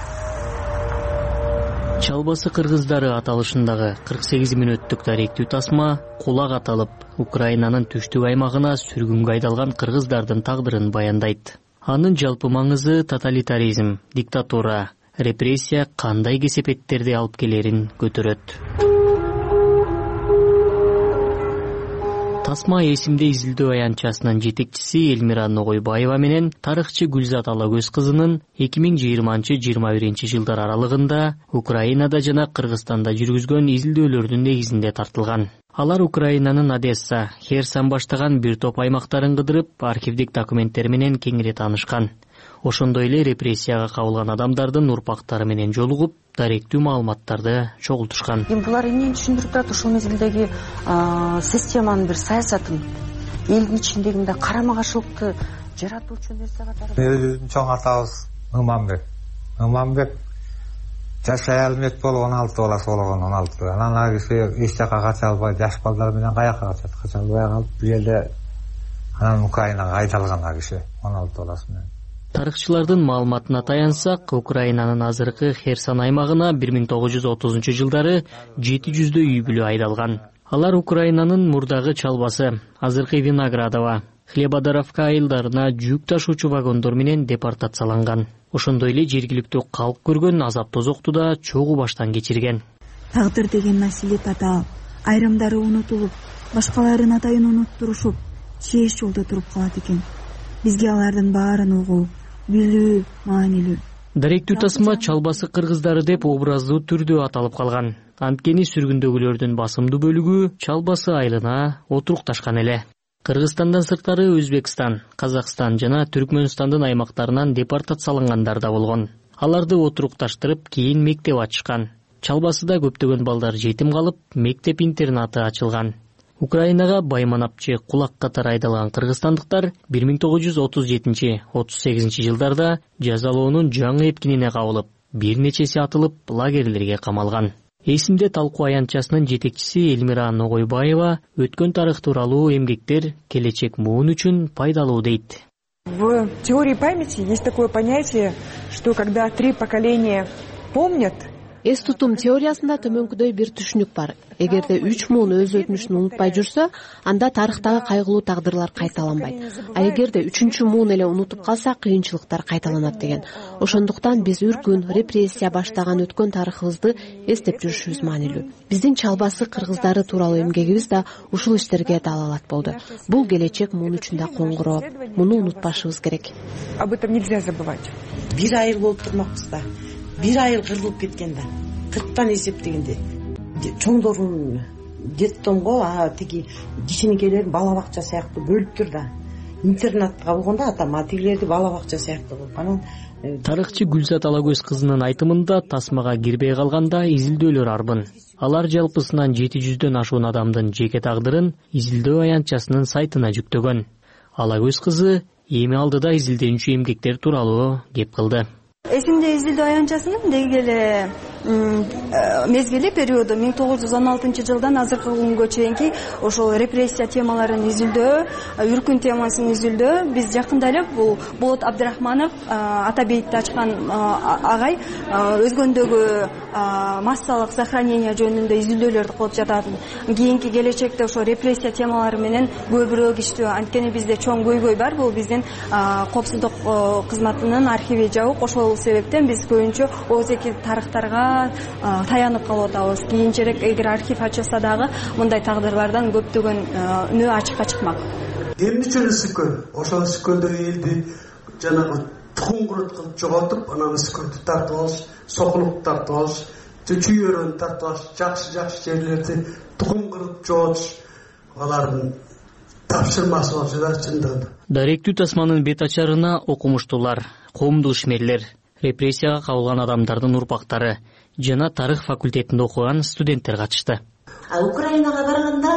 Чалбасы кыргыздары аталышындагы кырк сегиз мүнөттүк даректүү тасма кулак аталып, Украинанын түштүк аймагына сүргүнгө айдалган кыргыздардын тагдырын баяндайт. Анын жалпы маңызы тоталитаризм, диктатура, репрессия кандай кесепеттерди алып келерин көтөрөт. Тасма эсимде изилдөө аянтчасынын жетекчиси Элмира Ногойбаева менен тарыхчы Гүлзат Алагөз кызынын эки миң жыйырманчы жыйырма биринчи жылдар аралыгында Украинада жана Кыргызстанда жүргүзгөн изилдөөлөрдүн негизинде тартылган. Алар Украинанын Одесса, Херсон баштаган бир топ аймактарын кыдырып, архивдик документтер менен кеңири таанышкан. Ошондой эле репрессияга кабылган адамдардын урпактары менен жолугуп, даректүү маалыматтарды чогултушкан. Эми булар эмнени түшүндүрүп турат? Ушул мезгилдеги системанын бир саясатын, элдин ичиндеги мындай карама каршылыкты жаратуучу нерсе катары. Чоң атабыз Ыманбек. Ыманбек жашай алмек болуп он алты баласы болгон, он алты. Анан ал киши эч жака кача албай, жаш балдар менен каяка качат? Кача албай калып, бул жерде анан Украинага айдалган ал киши он алты баласы менен. Тарыхчылардын маалыматына таянсак, Украинанын азыркы Херсон аймагына бир миң тогуз жүз отузунчу жылдары жети жүздөй үй бүлө айдалган. Алар Украинанын мурдагы Чалбасы, азыркы Виноградово, Хлебодаровка айылдарына жүк ташуучу вагондор менен депортацияланган. Ошондой эле жергиликтүү калк көргөн азап тозокту да чогуу баштан кечирген. Тагдыр деген маселе татаал. Айрымдары унутулуп, башкаларын атайын унуттурушуп, чееш жолдо туруп калат экен. Бизге алардын баарын угуу, билүү маанилүү. Даректүү тасма чалбасы кыргыздары деп образдуу түрдө аталып калган. Анткени сүргүндөгүлөрдүн басымдуу бөлүгү чалбасы айылына отурукташкан эле. Кыргызстандан сырткары Өзбекстан, Казакстан жана Түркмөнстандын аймактарынан депортациялангандар да болгон. Аларды отурукташтырып, кийин мектеп ачышкан. Чалбасыда көптөгөн балдар жетим калып, мектеп интернаты ачылган. Украинага байманапчы кулак катары айдалган кыргызстандыктар бир миң тогуз жүз отуз жетинчи — отуз сегизинчи жылдарда жазалоонун жаңы эпкинине кабылып, бир нечеси атылып, лагерлерге камалган. Эсимде талкуу аянтчасынын жетекчиси Эльмира Ногойбаева өткөн тарых тууралуу эмгектер келечек муун үчүн пайдалуу дейт. В теории памяти есть такое понятие, что когда три поколения помнят. Эс тутум теориясында төмөнкүдөй бир түшүнүк бар. Эгерде үч муун өз өтмүшүн унутпай жүрсө, анда тарыхтагы кайгылуу тагдырлар кайталанбайт. А эгерде үчүнчү муун эле унутуп калса, кыйынчылыктар кайталанат деген. Ошондуктан биз үркүн, репрессия баштаган өткөн тарыхыбызды эстеп жүрүшүбүз маанилүү. Биздин чалбасы кыргыздары тууралуу эмгегибиз да ушул иштерге далалат болду. Бул келечек муун үчүн да коңгуроо. Муну унутпашыбыз керек. Об этом нельзя забывать. Бир айыл болуп турмакпыз да. Бир айыл кырылып кеткен да. кырктан эсептегенде чоңдорун детдомго, тиги кичинекейлерин бала бакча сыяктуу бөлүптүр да. Интернатка болгондо атам атигилерди бала бакча сыяктуу кылып анан. Тарыхчы Гүлзат Алагөз кызынын айтымында тасмага кирбей калганда изилдөөлөр арбын. Алар жалпысынан жети жүздөн ашуун адамдын жеке тагдырын изилдөө аянтчасынын сайтына жүктөгөн. Алагөз кызы эми алдыда изилденүүчү эмгектер тууралуу кеп кылды. Эсимде изилдөө аянтчасынын деги эле мезгили периоду миң тогуз жүз он алтынчы жылдан азыркы күнгө чейинки ошол репрессия темаларын изилдөө, үркүн темасын изилдөө. Биз жакында эле бул Болот Абдрахманов Атабейтти ачкан агай өзгөндөгү массалык сохранение жөнүндө изилдөөлөрдү кылып жататын. Кийинки келечекте ошо репрессия темалары менен көбүрөөк иштөө. Анткени бизде чоң көйгөй бар. Бул биздин коопсуздук кызматынын архиви жабык. Ошол себептен биз көбүнчө ооздеги тарыхтарга таянып калып атабыз. Кийинчерээк эгер архив ачылса дагы мындай тагдырлардан көптөгөнү ачыкка чыкмак. Эмне үчүн ысыкөн? Ошол ысыкөндөгү элди жанагы тукум курут кылып жоготуп, анан ысыкөндү тартып алыш, сокулук тартып алыш, чүйөрөнү тартып алыш, жакшы-жакшы жерлерди тукум кылып жоготуш алардын тапшырмасы болчу да чындыгында. Даректүү тасманын бет ачарына окумуштуулар, коомдук ишмерлер, репрессияга кабылган адамдардын урпактары жана тарых факультетинде окуган студенттер катышты. Украинага барганда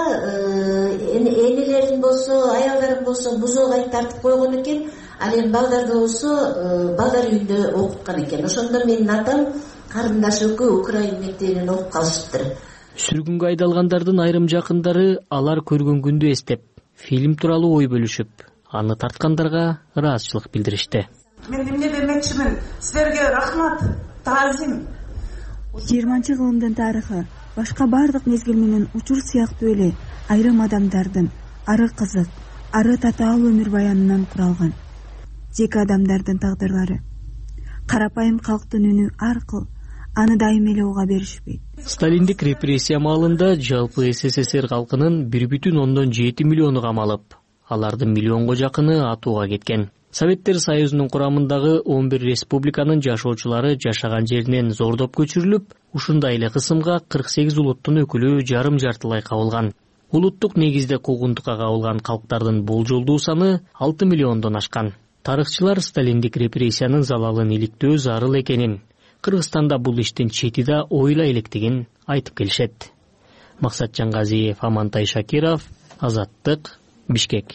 энелерин болсо, аялдарын болсо бузоого тартып койгон экен. Ал эми балдарды болсо балдар үйүндө окуткан экен. Ошондо менин атам карындаш экөө Украин мектебинен окуп калышыптыр. Сүргүнгө айдалгандардын айрым жакындары алар көргөн күндү эстеп, фильм тууралуу ой бөлүшүп, аны тарткандарга ыраазычылык билдиришти. Мен эмне демекчимин? Силерге рахмат, таазим. жыйырманчы кылымдын тарыхы башка бардык мезгил менен учур сыяктуу эле айрым адамдардын ары кызык, ары татаал өмүр баянынан куралган. Жеке адамдардын тагдырлары, карапайым калктын үнү аркыл аны дайым эле уга беришпейт. Сталиндик репрессия маалында жалпы СССР калкынын бир бүтүн ондон жети миллиону камалып, алардын миллионго жакыны атууга кеткен. Советтер Союзунун курамындагы он бир республиканын жашоочулары жашаган жеринен зордоп көчүрүлүп, ушундай эле кысымга кырк сегиз улуттун өкүлү жарым жартылай кабылган. Улуттук негизде куугунтукка кабылган калктардын болжолдуу саны алты миллиондон ашкан. Тарыхчылар Сталиндик репрессиянын залалын иликтөө зарыл экенин, Кыргызстанда бул иштин чети да ойла электигин айтып келишет. Максат Жаңгазиев, Амантай Шакиров, Азаттык, Бишкек.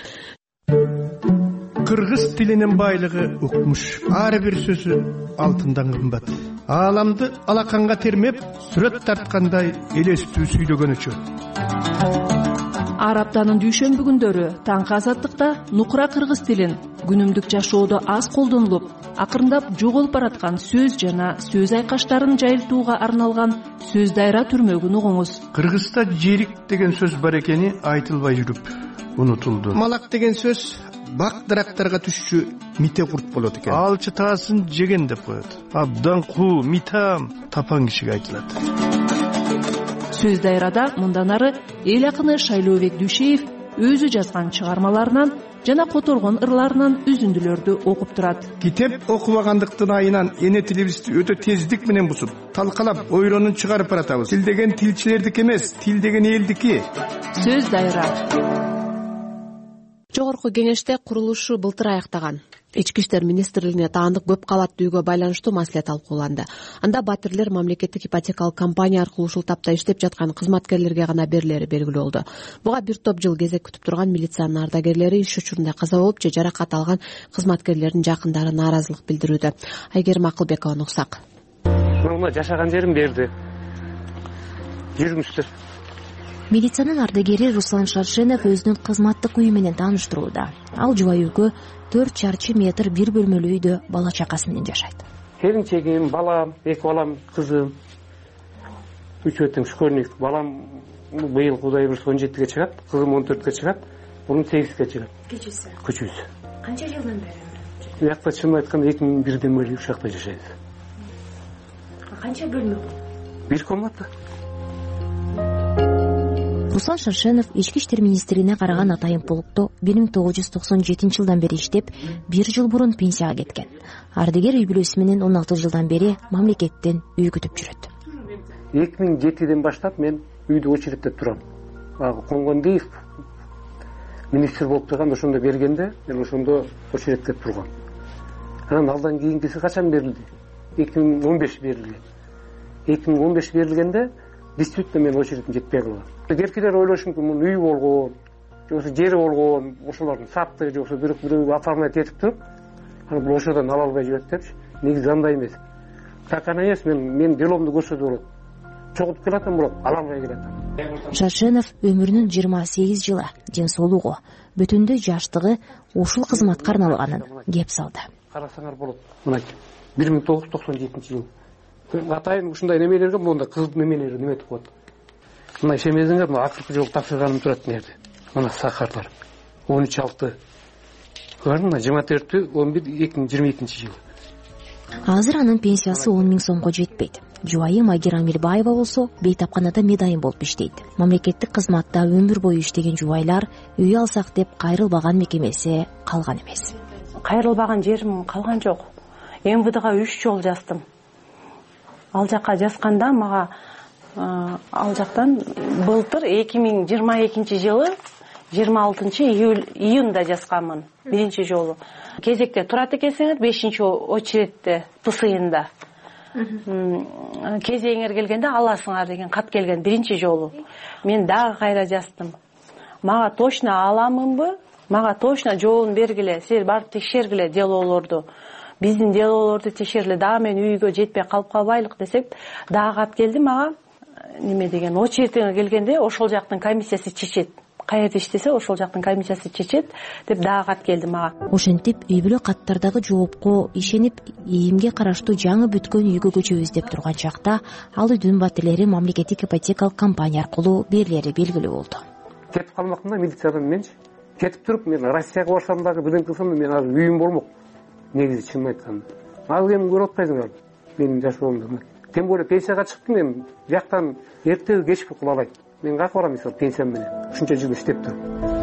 Кыргыз тилинин байлыгы укмуш. Ар бир сөзү алтындан кымбат. Ааламды алаканга термеп, сүрөт тарткандай элестүү сүйлөгөнүчө. Ар аптанын дүйшөмбү күндөрү таңкы азаттыкта нукура кыргыз тилин күнүмдүк жашоодо аз колдонулуп, акырындап жоголуп бараткан сөз жана сөз айкаштарын жайылтууга арналган сөз дайра түрмөгүн угуңуз. Кыргызда жерик деген сөз бар экени айтылбай жүрүп, унутулду. Малак деген сөз бак дарактарга түшчү мите курт болот экен. Алчы таасын жеген деп коет. Абдан куу, митам тапан кишиге айтылат. Сөз дайрада мындан ары эл акыны Шайлообек Дүйшеев өзү жазган чыгармаларынан жана которгон ырларынан үзүндүлөрдү окуп турат. Китеп окубагандыктын айынан эне тилибизди өтө тездик менен бусуп, талкалап, ойронун чыгарып баратабыз. Тил деген тилчилердики эмес, тил деген элдики. Сөз дайра. Жогорку кеңеште курулушу былтыр аяктаган. Ички иштер министрлигине таандык көп кабаттуу үйгө байланыштуу маселе талкууланды. Анда батирлер мамлекеттик ипотекалык компания аркылуу ушул тапта иштеп жаткан кызматкерлерге гана берилери белгилүү болду. Буга бир топ жыл кезек күтүп турган милициянын ардагерлери иш учурунда каза болуп же жаракат алган кызматкерлердин жакындары нааразылык билдирүүдө. Айгерим Акылбекова нуксак. Мына жашаган жерин берди. Жүрүңүздөр. Милициянын ардагери Руслан Шаршенов өзүнүн кызматтык үйү менен тааныштырууда. Ал жубай үйгө төрт чарчы метр бир бөлмөлүү үйдө бала чакасы менен жашайт. Келинчегим, балам, эки балам, кызым. Үчөө тең школьник. Балам быйыл Кудай буйрса он жетиге чыгат, кызым он төрткө чыгат, мунун сегизге чыгат. Кечүүсү. Күчүүсү. Канча жылдан бери? Биякта чынын айтканда эки миң бирден бери ушул жакта жашайбыз. Канча бөлмө? Бир комната. Руслан Шаршенов ички иштер министрлигине караган атайын полкто бир миң тогуз жүз токсон жетинчи жылдан бери иштеп, бир жыл мурун пенсияга кеткен. Ардагер үй бүлөсү менен он алты жылдан бери мамлекеттен үй күтүп жүрөт. эки миң жетиден баштап мен үйдө очередте турам. Конгондиев министр болуп турганда ошондо бергенде мен ошондо очередте тургам. Анан алдан кийинкиси качан берилди? эки миң он беш берилген. эки миң он беш берилгенде действительно мен очередим жетпей калган. Эркектер ойлошу мүмкүн, мунун үйү болгон, жоксо жери болгон, ошолордун сатты, жоксо бирок бирөөгө оформлять этип туруп, анан бул ошодон ала албай жүрөт депчи. Негизи андай эмес. Так ана эмес, мен мен деломду көрсөтүп болот. Чогулуп келатам, бирок ала албай келатам. Шаршенов өмүрүнүн жыйырма сегиз жылы ден соолугу, бүтүндө жаштыгы ушул кызматка арналганын кеп салды. Карасаңар болот. Мына бир миң тогуз жүз токсон жетинчи жыл. Атайын ушундай немелерге монда кыз немелери неметип коет. Мына ишемесиңер, мына акыркы жолу тапшырганым турат нерде. Мына сахарлар. он үч алты. Көрүн, мына жыйырма төртү он бир эки миң жыйырма экинчи жыл. Азыр анын пенсиясы он миң сомго жетпейт. Жубайы Магира Амилбаева болсо бейтапканада медайым болуп иштейт. Мамлекеттик кызматта өмүр бою иштеген жубайлар үй алсак деп кайрылбаган мекемеси калган эмес. Кайрылбаган жерим калган жок. эм вэ дэга үч жолу жаздым. Ал жакка жазганда мага ал жактан былтыр эки миң жыйырма экинчи жылы жыйырма алтынчы июнда жазганмын биринчи жолу. Кезекте турат экенсиңер бешинчи очередте ПСында. Кезеңер келгенде аласыңар деген кат келген биринчи жолу. Мен дагы кайра жаздым. Мага точно аламынбы? Мага точно жолун бергиле, силер барып текшергиле делоолорду. Биздин делоолорду текшерле, дагы мен үйгө жетпей калып калбайлык десек, дагы кат келди мага. Неме деген очередине келгенде ошол жактын комиссиясы чечет. Каерде иштесе ошол жактын комиссиясы чечет деп дагы кат келди мага. Ошентип үй бүлө каттардагы жоопко ишенип, ийимге караштуу жаңы бүткөн үйгө көчөбүз деп турган чакта ал үйдүн батирлери мамлекеттик ипотекалык компания аркылуу берилери белгилүү болду. Кетип калмакмын милициядан менчи. Кетип туруп мен Россияга барсам дагы бирден кылсам да мен азыр үйүм болмок. Негизи чынын айтканда. Ал эми көрүп атпайсыңар менин жашоомду. Тем более пенсияга чыктым мен. Бияктан эртеби кечпи кыла алайт. Мен каяка барам мисалы пенсиям менен. Ушунча жыл иштеп туруп.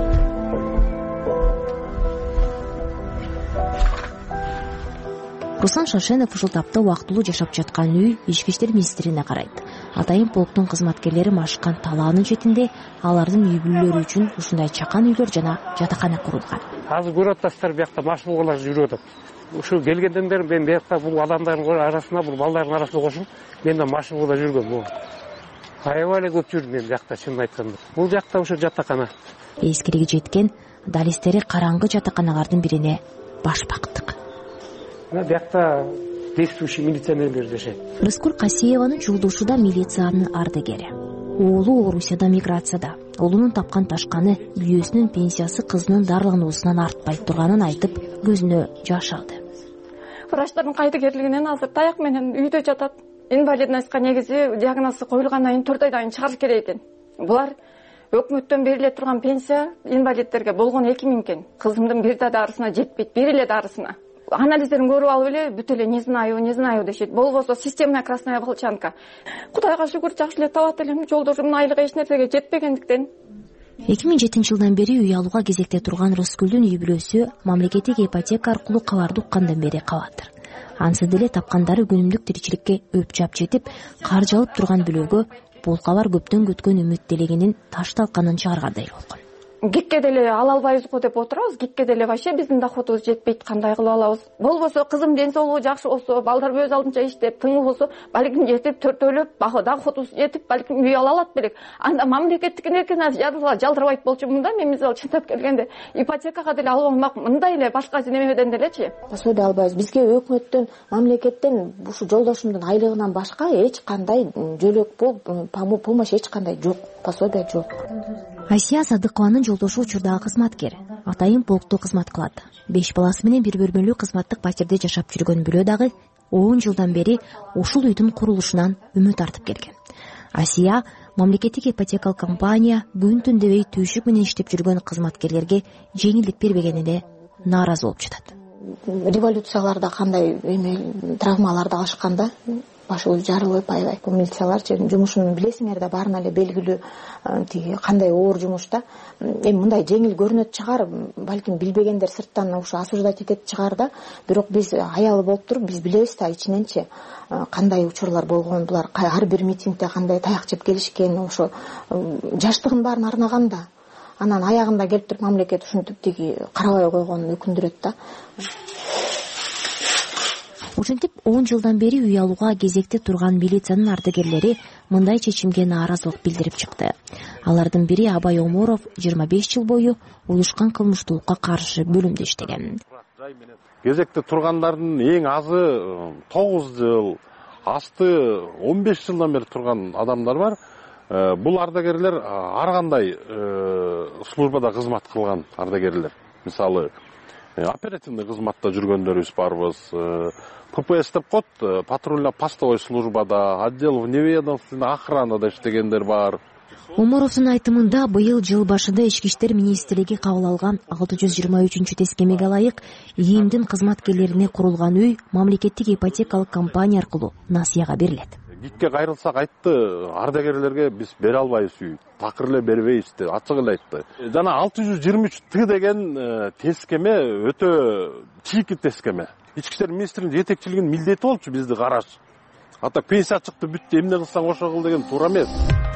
Руслан Шаршенов ушул тапта убактылуу жашап жаткан үй ички иштер министрлигине карайт. Атайын полктун кызматкерлери машыккан талаанын четинде алардын үй бүлөлөрү үчүн ушундай чакан үйлөр жана жатакана курулган. Азыр көрүп атасыздар биякта машыгуулар жүрүп атат. Ушул келгенден бери мен биякта бул адамдардын арасына, бул балдардын арасына кошуп, мен да машыгууда жүргөм. Аябай эле көп жүрдүм мен биякта чынын айтканда. Бул жакта ошо жатакана. Эскириги жеткен далистери караңгы жатаканалардын бирине баш бактык. Мына биякта действующий милиционерлер жашайт. Рыскүл Касиеванын жолдошу да милициянын ардагери. Уулу Орусияда миграцияда. Улунун тапкан ташканы күйөөсүнүн пенсиясы кызынын дарылануусунан артпай турганын айтып, көзүнө жаш алды. Врачтардын кайдыгерлигинен азыр таяк менен үйдө жатат. Инвалидностька негизи диагнозу коюлгандан кийин төрт айдан кийин чыгарыш керек экен. Булар өкмөттөн бериле турган пенсия инвалидтерге болгон эки миң экен. Кызымдын бир да дарысына жетпейт, бериле дарысына. Анализдерин көрүп алып эле бүт эле не знаю, не знаю дешет. Болбосо системная красная волчанка. Кудайга шүгүр, жакшы эле табат элем. Жолдошумдун айлыгы эч нерсеге жетпегендиктен. эки миң жетинчи жылдан бери үй алууга кезекте турган Роскүлдүн үй бүлөсү мамлекеттик ипотека аркылуу кабарды уккандан бери кабаттыр. Ансыз деле тапкандары күнүмдүк тиричиликке өпчап жетип, каржы алып турган бүлөгө бул кабар көптөн күткөн үмүт делегенин таш талканын чыгаргандай болгон. Гикке деле ала албайбыз го деп отурабыз. Гикке деле вообще биздин доходубуз жетпейт, кандай кылып алабыз? Болбосо кызым ден соолугу жакшы болсо, балдар өз алдынча иштеп, тың болсо, балким жетип, төртөөлөп, доходубуз жетип, балким үй ала алат белек. Анда мамлекеттикине жалдырбайт болчумун да. Мен мисалы чындап келгенде ипотекага деле алып алмак, мындай эле башка немеден делечи. Пособие албайбыз. Бизге өкмөттөн, мамлекеттен ушу жолдошумдун айлыгынан башка эч кандай жөлөк бул помощь эч кандай жок, пособие жок. Асия Садыкованын жолдошу учурдагы кызматкер. Атайын полкто кызмат кылат. Беш баласы менен бир бөлмөлүү кызматтык патерде жашап жүргөн бүлө дагы он жылдан бери ушул үйдүн курулушунан үмүт артып келген. Асия мамлекеттик ипотекалык компания күн түн дебей түйшүк менен иштеп жүргөн кызматкерлерге жеңилдик бербегенине нааразы болуп жатат. Революцияларда кандай эме травмаларды алышканда башы жарылып, аябай милицияларчы жумушун билесиңер да, баарына эле белгилүү тиги кандай оор жумуш да. Эми мындай жеңил көрүнөт чыгар, балким билбегендер сырттан ушу осуждать этет чыгар да. Бирок биз аялы болуп туруп, биз билебиз да ичиненчи кандай учурлар болгон, булар ар бир митингде кандай таяк жеп келишкен, ошо жаштыгын баарын арнаган да. Анан аягында келип туруп мамлекет ушинтип тиги карабай койгонун өкүндүрөт да. Ушинтип он жылдан бери үй алууга кезекте турган милициянын ардагерлери мындай чечимге нааразылык билдирип чыкты. Алардын бири Абай Оморов жыйырма беш жыл бою уюшкан кылмыштуулукка каршы бөлүмдө иштеген. Кезекте тургандардын эң азы тогуз жыл, асты он беш жылдан бери турган адамдар бар. Бул ардагерлер ар кандай службада кызмат кылган ардагерлер. Мисалы, оперативный кызматта жүргөндөрүбүз барбыз. П П С деп коет, патрульно постовой службада, отдел вневедомственной охранада иштегендер бар. Оморовдун айтымында быйыл жыл башында Ички иштер министрлиги кабыл алган алты жүз жыйырма үчүнчү тескемеге ылайык ИИМдин кызматкерлерине курулган үй мамлекеттик ипотекалык компания аркылуу насыяга берилет. Гикке кайрылсак айтты, ардагерлерге биз бере албайбыз үй, такыр эле бербейбиз деп ачык эле айтты. Жана алты жүз жыйырма үч Т деген тескеме өтө чийки тескеме. Ички иштер министринин жетекчилигинин милдети болчу бизди караш. Ата пенсия чыкты, бүттү, эмне кылсаң ошо кыл деген туура эмес.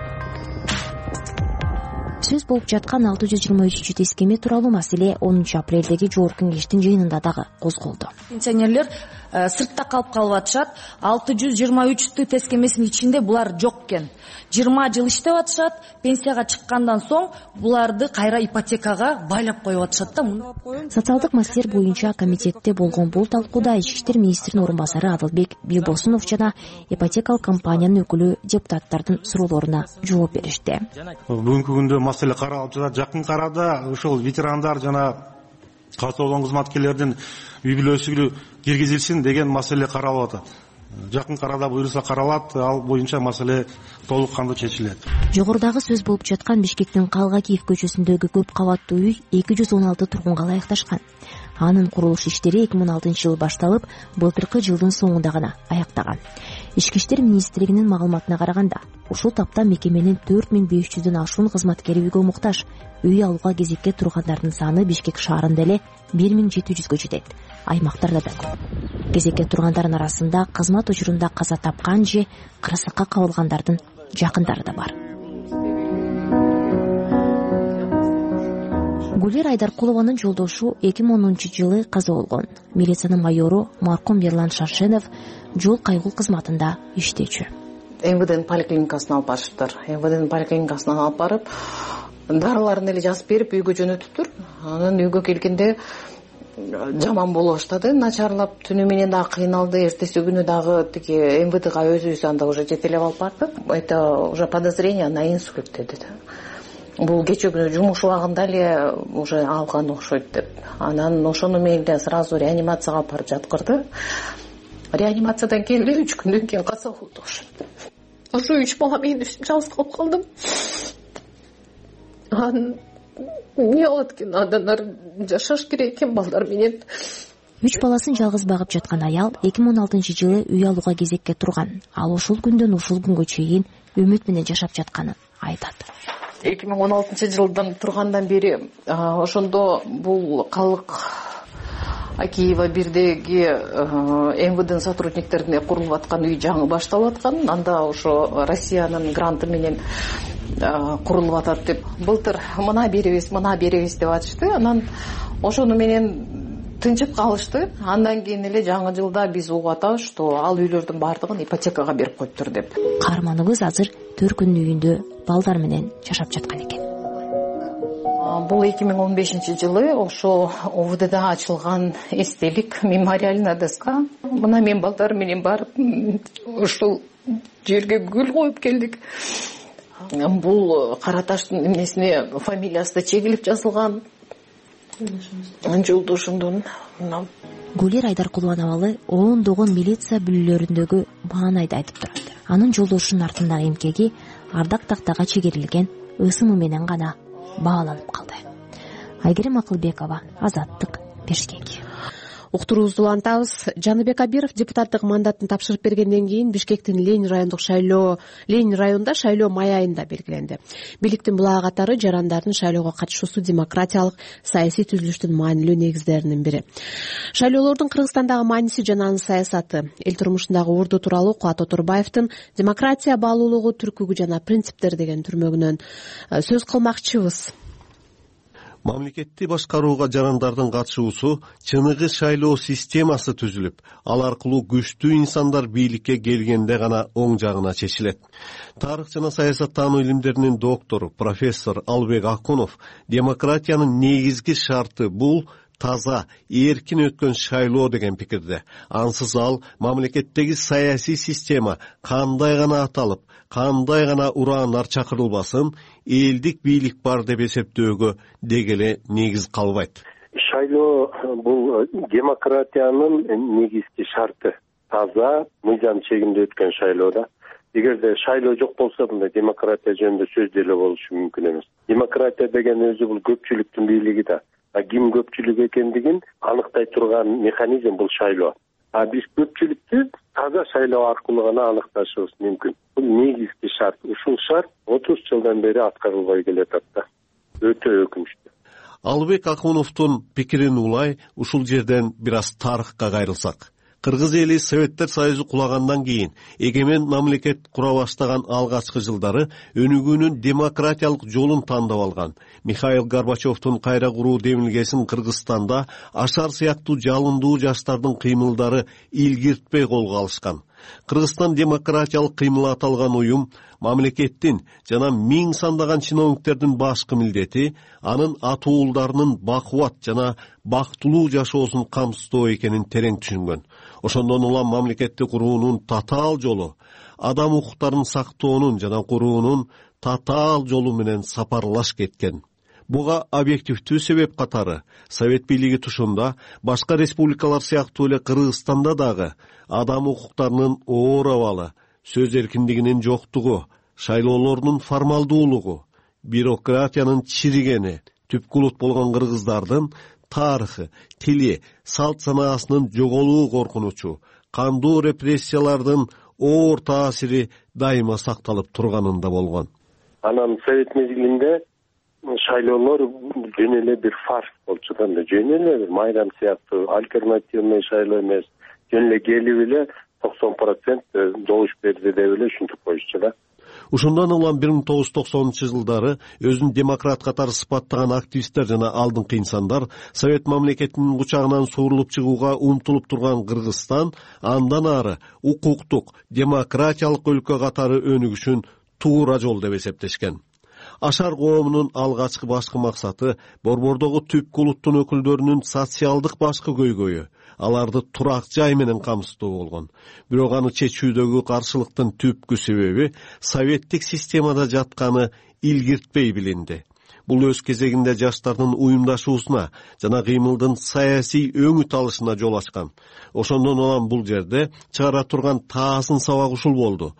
Сөз болуп жаткан алты жүз жыйырма үчүнчү тескеме тууралуу маселе онунчу апрелдеги жогорку кеңештин жыйынында дагы козголду. Пенсионерлер сыртта калып калып атышат. алты жүз жыйырма үч Т тескемесинин ичинде булар жок экен. жыйырма жыл иштеп атышат, пенсияга чыккандан соң буларды кайра ипотекага байлап коюп атышат да. Социалдык маселелер боюнча комитетте болгон бул талкууда Ички иштер министринин орун басары Адылбек Билбосунов жана ипотекалык компаниянын өкүлү депутаттардын суроолоруна жооп беришти. Бүгүнкү күндө маселе каралып жатат. Жакын арада ушул ветерандар жана катуу болгон кызматкерлердин үй бүлөсүгө киргизилсин деген маселе каралып атат. Жакын арада буюрса каралат, ал боюнча маселе толук кандуу чечилет. Жогорудагы сөз болуп жаткан Бишкектин Калгакиев көчөсүндөгү көп кабаттуу үй эки жүз он алты тургунга ылайыкташкан. Анын курулуш иштери эки миң он алтынчы жылы башталып, былтыркы жылдын соңунда гана аяктаган. Ички иштер министрлигинин маалыматына караганда, ушул тапта мекеменин төрт миң беш жүздөн ашуун кызматкери үйгө муктаж. Үй алууга кезекке тургандардын саны Бишкек шаарында эле бир миң жети жүзгө жетет. Аймактарда да көп. Кезекке тургандардын арасында кызмат учурунда каза тапкан же кырсыкка кабылгандардын жакындары да бар. Гүлер Айдаркулованын жолдошу эки миң онунчу жылы каза болгон. Милициянын майору маркум Ерлан Шаршенов жол кайгыл кызматында иштечү. эм вэ дэнин поликлиникасына алып барышыптыр. эм вэ дэнин поликлиникасына алып барып, дарыларын эле жазып берип үйгө жөнөтүптүр. Анан үйгө келгенде жаман боло баштады, начарлап, түнү менен дагы кыйналды, эртеси күнү дагы тиги эм вэ дэга өзүбүз анда уже жетелеп алып бардык. Это уже подозрение на инсульт деди да. Бул кече күнү жумуш убагында эле уже алган окшойт деп. Анан ошону менен сразу реанимацияга алып барып жаткырды. Реанимациядан кийин эле үч күндөн кийин каза болду ошо. Ошо үч бала менин үстүм жалгыз калып калдым. анан эмне кылат экен, андан ары жашаш керек экен балдар менен. Үч баласын жалгыз багып жаткан аял эки миң он алтынчы жылы үй алууга кезекке турган. Ал ушул күндөн ушул күнгө чейин үмүт менен жашап жатканын айтат. эки миң он алтынчы жылдан тургандан бери ошондо бул калык Акиева бирдеги эм вэ дэнын сотрудниктерине курулуп аткан үй жаңы башталып аткан. Анда ошо Россиянын гранты менен курулуп атат деп былтыр мына беребиз, мына беребиз деп атышты. Анан ошону менен тынчып калышты. Андан кийин эле жаңы жылда биз угуп атабыз, что ал үйлөрдүн баардыгын ипотекага берип коюптур деп. Каарманыбыз азыр Төркүнүн үйүндө балдар менен жашап жаткан экен. Бул эки миң он бешинчи жылы ошо о вэ дэда ачылган эстелик мемориальный доска. Мына мен балдар менен барып ушул жерге гүл коюп келдик. Бул кара таштын эмнесине фамилиясы да чегилип жазылган. Жолдошумдун. Гулир Айдаркуловановалы ондогон милиция бүлөлөрүндөгү маанайды айтып турат. Анын жолдошунун артындагы эмкеги ардак тактага чегерилген ысымы менен гана бааланып калды. Айгерим Акылбекова, Азаттык, Бишкек. Уктуруубузду улантабыз. Жаныбек Абиров депутаттык мандатын тапшырып бергенден кийин Бишкектин Ленин райондук шайлоо Ленин районунда шайлоо май айында белгиленди. Бийликтин булагы катары жарандардын шайлоого катышуусу демократиялык саясий түзүлүштүн маанилүү негиздеринин бири. Шайлоолордун Кыргызстандагы мааниси жана анын саясаты, эл турмушундагы орду тууралуу Кубат Отурбаевдин демократия баалуулугу, түркүгү жана принциптер деген түрмөгүнөн сөз кылмакчыбыз. Мамлекетти башкарууга жарандардын катышуусу чыныгы шайлоо системасы түзүлүп, ал аркылуу күчтүү инсандар бийликке келгенде гана оң жагына чечилет. Тарых жана саясаттануу илимдеринин доктору, профессор Албек Акунов демократиянын негизги шарты бул таза, эркин өткөн шайлоо деген пикирде. Ансыз ал мамлекеттеги саясий система кандай гана аталып, кандай гана ураандар чакырылбасын, элдик бийлик бар деп эсептөөгө дегеле негиз калбайт. Шайлоо бул демократиянын негизги шарты. Таза, мыйзам чегинде өткөн шайлоодо. Эгерде шайлоо жок болсо, мындай демократия жөнүндө сөз деле болушу мүмкүн эмес. Демократия деген өзү бул көпчүлүктүн бийлиги да. А ким көпчүлүк экендигин аныктай турган механизм бул шайлоо. А биз көпчүлүктү таза шайлоо аркылуу гана аныкташыбыз мүмкүн. Бул негизги шарт. Ушул шарт отуз жылдан бери аткарылбай келатат да. Өтө өкүнүчтүү. Албек Акуновдун пикирин улай ушул жерден бир аз тарыхка кайрылсак. Кыргыз эли Советтер Союзу кулагандан кийин эгемен мамлекет кура баштаган алгачкы жылдары өнүгүүнүн демократиялык жолун тандап алган. Михаил Горбачевдун кайра куруу демилгесин Кыргызстанда Ашар сыяктуу жалындуу жаштардын кыймылдары илгиртпей колго алышкан. Кыргызстан демократиялык кыймыл аталган уюм мамлекеттин жана миң сандаган чиновниктердин башкы милдети анын атуулдарынын бакубат жана бактылуу жашоосун камсыздоо экенин терең түшүнгөн. Ошондон улам мамлекетти куруунун татаал жолу, адам укуктарын сактоонун жана куруунун татаал жолу менен сапарлаш кеткен. Буга объективдүү себеп катары Совет бийлиги тушунда башка республикалар сыяктуу эле Кыргызстанда дагы адам укуктарынын оор абалы, сөз эркиндигинин жоктугу, шайлоолордун формалдуулугу, бюрократиянын чиригени, түпкү улут болгон кыргыздардын тарыхы, тили, салт санаасынын жоголуу коркунучу, кандуу репрессиялардын оор таасири дайыма сакталып турганында болгон. Анан Совет мезгилинде шайлоолор жөн эле бир фарс болчу да, жөн эле бир майрам сыяктуу альтернативный шайлоо эмес, жөн эле келип эле токсон процент добуш берди деп эле ушинтип коюшчу да. Ушундан улам бир миң тогуз жүз токсонунчу жылдары өзүн демократ катары сыпаттаган активисттер жана алдыңкы инсандар Совет мамлекетинин кучагынан суурулуп чыгууга умтулуп турган Кыргызстан андан ары укуктук, демократиялык өлкө катары өнүгүшүн туура жол деп эсептешкен. Ашар коомунун алгачкы башкы максаты борбордогу түпкү улуттун өкүлдөрүнүн социалдык башкы көйгөйү, аларды турак жай менен камсыздоо болгон. Бирок аны чечүүдөгү каршылыктын түпкү себеби советтик системада жатканы илгиртпей билинди. Бул өз кезегинде жаштардын уюмдашуусуна жана кыймылдын саясий өңүт алышына жол ачкан. Ошондон улам бул жерде чыгара турган таасын сабак ушул болду.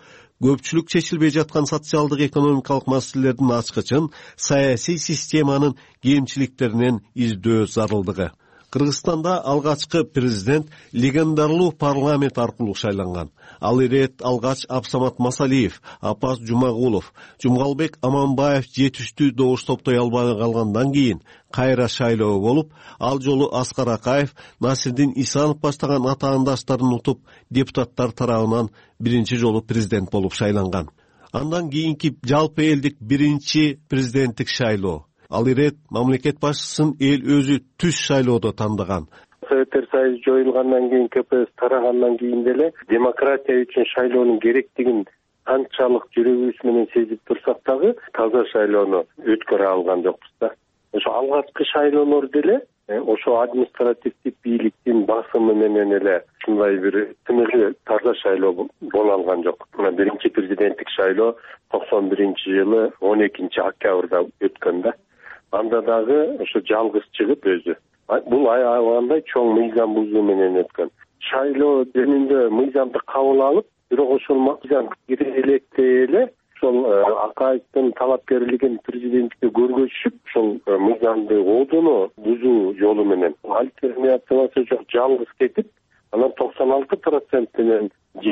көпчүлүк чечилбей жаткан социалдык экономикалык маселелердин ачкычын саясий системанын кемчиликтеринен издөө зарылдыгы. Кыргызстанда алгачкы президент легендарлуу парламент аркылуу шайланган. Ал ирет алгач Абсамат Масалиев, Апаз Жумагулов, Жумгалбек Аманбаев жетиштүү добуш топтой албай калгандан кийин кайра шайлоо болуп, ал жолу Аскар Акаев, Насирдин Исанов баштаган атаандаштарын утуп, депутаттар тарабынан биринчи жолу президент болуп шайланган. Андан кийинки жалпы элдик биринчи президенттик шайлоо. Ал ирет мамлекет башчысын эл өзү түз шайлоодо тандаган. Советтер Союзу жоюлгандан кийин, КПСС тарагандан кийин деле демократия үчүн шайлоонун керектигин канчалык жүрөгүбүз менен сезип турсак дагы таза шайлоону өткөрө алган жокпуз да. Ошо алгачкы шайлоолор деле ошо административдик бийликтин басымы менен эле ушундай бир тыныгы таза шайлоо боло алган жок. Мына биринчи президенттик шайлоо токсон биринчи жылы он экинчи октябрда өткөн да. Анда дагы ошо жалгыз чыгып өзү. Бул аябагандай чоң мыйзам бузуу менен өткөн. Шайлоо жөнүндө мыйзамды кабыл алып, бирок ошол мыйзам кире электе эле ошол Акаевдин талапкерлигин президенттикке көргөзүшүп, ошол мыйзамды оодону бузуу жолу менен альтернативасы жок жалгыз кетип, анан токсон алты процент менен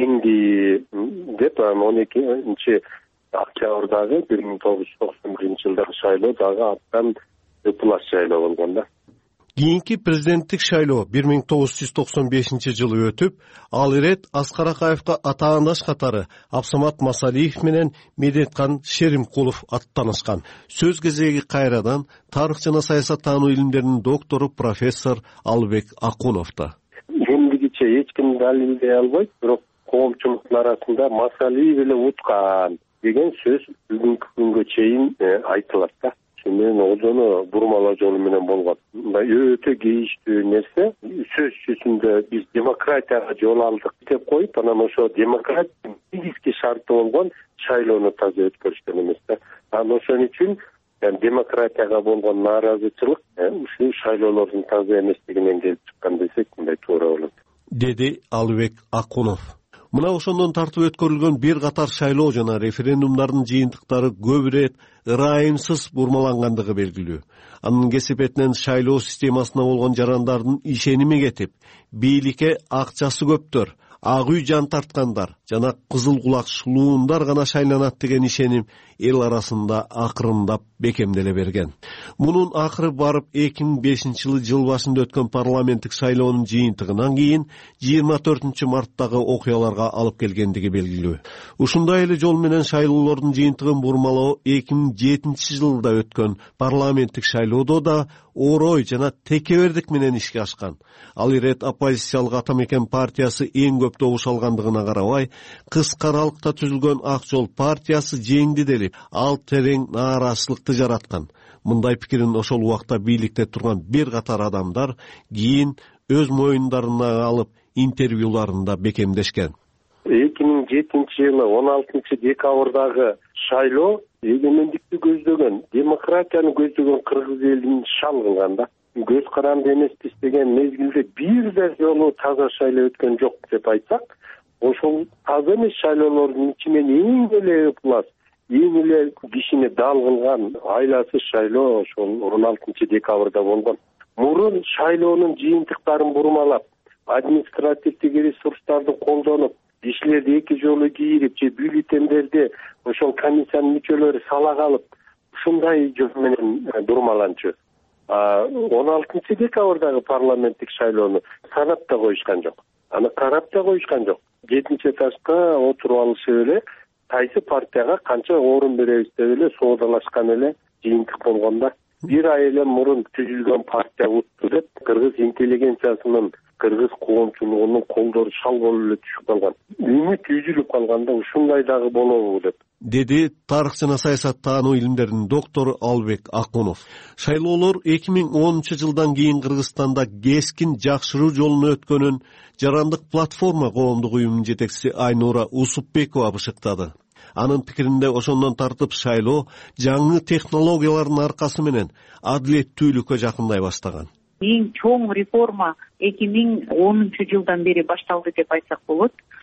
жеңди деп он экинчи октябрдагы бир миң тогуз жүз токсон биринчи жылдагы шайлоо дагы абдан ыплас шайлоо болгон да. Кийинки президенттик шайлоо бир миң тогуз жүз токсон бешинчи жылы өтүп, ал ирет Аскар Акаевка атаандаш катары Абсамат Масалиев менен Медеткан Шеримкулов аттанышкан. Сөз кезеги кайрадан тарых жана саясаттануу илимдеринин доктору профессор Албек Акуновдо. Эмдигиче эч ким далилдей албайт, бирок коомчулуктун арасында Масалиев эле уткан деген сөз бүгүнкү күнгө чейин айтылат да. Мен оодону бурмалоо жолу менен болгон. Мындай өтө кейиштүү нерсе. Сөз жүзүндө биз демократияга жол алдык деп коюп, анан ошо демократиянын негизги шарты болгон шайлоону таза өткөрүштөн эмес да. Анан ошон үчүн демократияга болгон нааразычылык ушул шайлоолордун таза эместигинен келип чыккан десек мындай туура болот, деди Албек Акунов. Мына ошондон тартып өткөрүлгөн бир катар шайлоо жана референдумдардын жыйынтыктары көп ирет ырайымсыз бурмалангандыгы белгилүү. Анын кесепетинен шайлоо системасына болгон жарандардын ишеними кетип, бийликке акчасы көптөр, ак үй жан тарткандар жана кызыл кулак шулуундар гана шайланат деген ишеним эл арасында акырындап бекемделе берген. Мунун акыры барып эки миң бешинчи жылы жыл башында өткөн парламенттик шайлоонун жыйынтыгынан кийин жыйырма төртүнчү марттагы окуяларга алып келгендиги белгилүү. Ушундай эле жол менен шайлоолордун жыйынтыгын бурмалоо эки миң жетинчи жылда өткөн парламенттик шайлоодо да орой жана текебердик менен ишке ашкан. Ал ирет оппозициялык Ата Мекен партиясы эң көп добуш алгандыгына карабай, кыска аралыкта түзүлгөн Ак Жол партиясы жеңди делип, ал терең нааразычылыкты жараткан. Мындай пикирин ошол убакта бийликте турган бир катар адамдар кийин өз моюндарына алып интервьюларында бекемдешкен. эки миң жетинчи жылы он алтынчы декабрдагы шайлоо эгемендикти көздөгөн, демократияны көздөгөн кыргыз элинин шалгынган да. Көз каранды эмеспиз деген мезгилде бир да жолу таза шайлоо өткөн жок деп айтсак, ошол таза эмес шайлоолордун ичинен эң эле ыплас, эң эле кишини дал кылган айласыз шайлоо ошол он алтынчы декабрда болгон. Мурун шайлоонун жыйынтыктарын бурмалап, административдик ресурстарды колдонуп, кишилерди эки жолу кийирип же бюллетендерди ошол комиссиянын мүчөлөрү сала калып, ушундай жол менен бурмаланчу. он алтынчы декабрдагы парламенттик шайлоону санап да коюшкан жок. Аны карап да коюшкан жок. Жетинчи этажга отуруп алышып эле кайсы партияга канча орун беребиз деп эле соодалашкан эле жыйынтык болгон да. Бир ай эле мурун түзүлгөн партия утту деп кыргыз интеллигенциясынын, кыргыз коомчулугунун колдору шал болуп эле түшүп калган. Үмүт үзүлүп калганда ушундай дагы болобу деп, деди тарых жана саясаттануу илимдеринин доктору Албек Акунов. Шайлоолор эки миң онунчу жылдан кийин Кыргызстанда кескин жакшыруу жолун өткөнүн Жарандык платформа коомдук уюмунун жетекчиси Айнура Усупбекова бышыктады. Анын пикиринде ошондон тартып шайлоо жаңы технологиялардын аркасы менен адилеттүүлүккө жакындай баштаган. Эң чоң реформа эки миң онунчу жылдан бери башталды деп айтсак болот.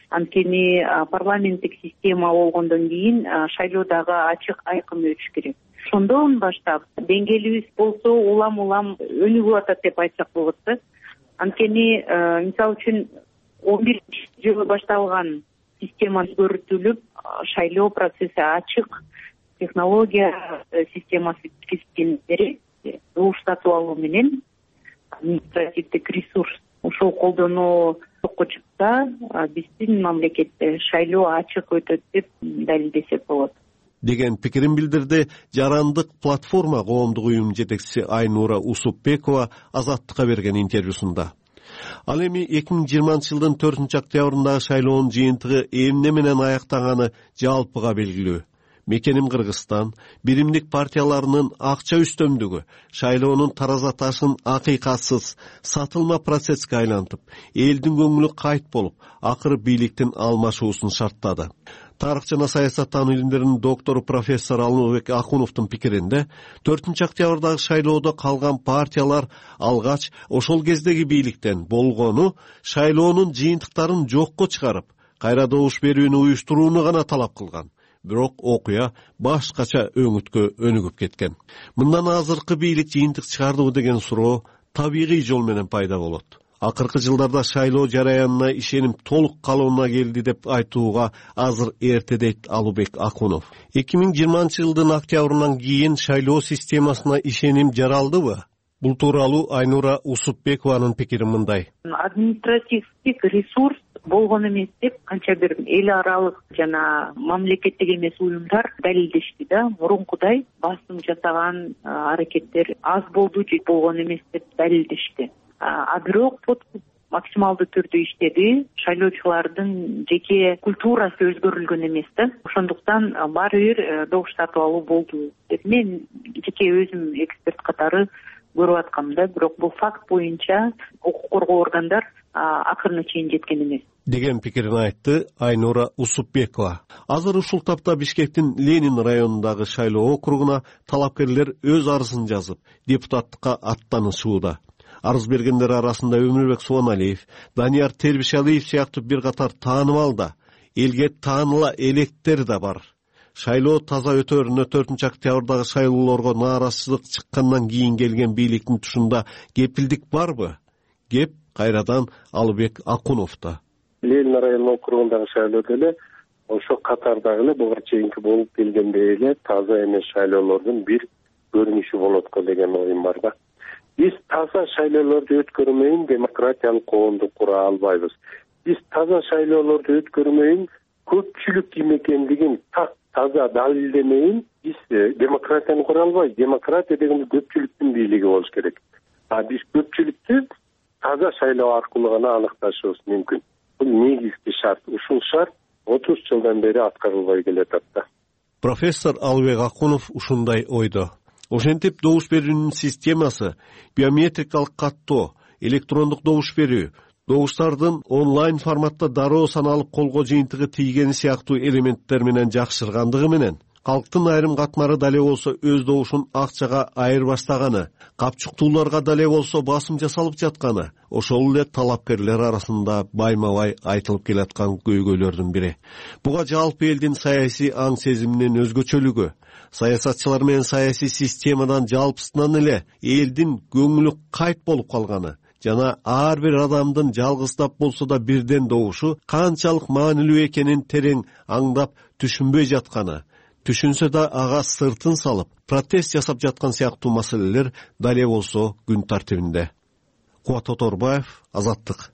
анткени парламенттик система болгондон кийин шайлоо дагы ачык айкын өтүш керек. Ошондон баштап деңгээлибиз болсо улам улам өнүгүп атат деп айтсак болот да. Анткени мисалы үчүн он биринчи жылы башталган система өзгөртүлүп, шайлоо процесси ачык, технология системасы киргизген бери добуш сатып алуу менен административдик ресурс ошол колдонуу жокко чыкса, биздин мамлекетте шайлоо ачык өтөт деп далилдесек болот деген пикирин билдирди Жарандык платформа коомдук уюм жетекчиси Айнура Усупбекова Азаттыкка берген интервьюсунда. Ал эми эки миң жыйырманчы жылдын төртүнчү октябрындагы шайлоонун жыйынтыгы эмне менен аяктаганы жалпыга белгилүү. Мекеним Кыргызстан, биримдик партияларынын акча үстөмдүгү шайлоонун тараза ташын акыйкатсыз сатылма процесске айлантып, элдин көңүлү кайт болуп, акыры бийликтин алмашуусун шарттады. Тарых жана саясаттануу илимдеринин доктору профессор Алнурбек Акуновдун пикиринде, төртүнчү октябрдагы шайлоодо калган партиялар алгач ошол кездеги бийликтен болгону шайлоонун жыйынтыктарын жокко чыгарып, кайра добуш берүүнү уюштурууну гана талап кылган. Бирок окуя башкача өңүткө өнүгүп кеткен. Мындан азыркы бийлик жыйынтык чыгардыбы деген суроо табигый жол менен пайда болот. Акыркы жылдарда шайлоо жараянына ишеним толук калыбына келди деп айтууга азыр эрте дейт Алубек Акунов. эки миң жыйырманчы жылдын октябрынан кийин шайлоо системасына ишеним жаралдыбы? Бул тууралуу Айнура Усупбекованын пикири мындай. Административдик ресурс болгон эмес деп канча бир эл аралык жана мамлекеттик эмес уюмдар далилдешти да. Мурункудай басым жасаган аракеттер аз болду же болгон эмес деп далилдешти. А бирок сот максималдуу түрдө иштеди. Шайлоочулардын жеке культурасы өзгөрүлгөн эмес да. Ошондуктан баары бир добуш сатып алуу болду деп мен жеке өзүм эксперт катары көрүп аткам да. Бирок бул факт боюнча укук коргоо органдар акырына чейин жеткен эмес деген пикирин айтты Айнура Усупбекова. Азыр ушул тапта Бишкектин Ленин районундагы шайлоо округуна талапкерлер өз арызын жазып, депутаттыкка аттанышууда. Арыз бергендер арасында Өмүрбек Суаналиев, Данияр Тербишалиев сыяктуу бир катар таанымал да, элге тааныла электер да бар. Шайлоо таза өтөрүнө төртүнчү октябрдагы шайлоолорго нааразычылык чыккандан кийин келген бийликтин тушунда кепилдик барбы? Кеп кайрадан Алыбек Акуновдо. Ленин районунун округундагы шайлоодо эле ошо катардагы эле буга чейинки болуп келгендей эле таза эмес шайлоолордун бир көрүнүшү болот го деген оюм бар да. Биз таза шайлоолорду өткөрмөйүн демократиялык коомду кура албайбыз. Биз таза шайлоолорду өткөрмөйүн көпчүлүк ким экендигин так таза далилдемейин биз демократияны кура албайбыз. Демократия деген көпчүлүктүн бийлиги болуш керек. А биз көпчүлүктү таза шайлоо аркылуу гана аныкташыбыз мүмкүн. Бул негизги шарт. Ушул шарт отуз жылдан бери аткарылбай келатат да. Профессор Алыбек Акунов ушундай ойдо. Ошентип добуш берүүнүн системасы, биометрикалык каттоо, электрондук добуш берүү, добуштардын онлайн форматта дароо саналып колго жыйынтыгы тийгени сыяктуу элементтер менен жакшыргандыгы менен, калктын айрым катмары дале болсо өз добушун акчага айырбаштаганы, капчуктууларга дале болсо басым жасалып жатканы, ошол эле талапкерлер арасында байма-бай айтылып келаткан көйгөйлөрдүн бири. Буга жалпы элдин саясий аң сезиминин өзгөчөлүгү, саясатчылар менен саясий системадан жалпысынан эле элдин көңүлү кайт болуп калганы жана ар бир адамдын жалгыздап болсо да бирден добушу канчалык маанилүү экенин терең аңдап түшүнбөй жатканы, түшүнсө да ага сыртын салып, протест жасап жаткан сыяктуу маселелер дале болсо күн тартибинде. Кубат Оторбаев, Азаттык.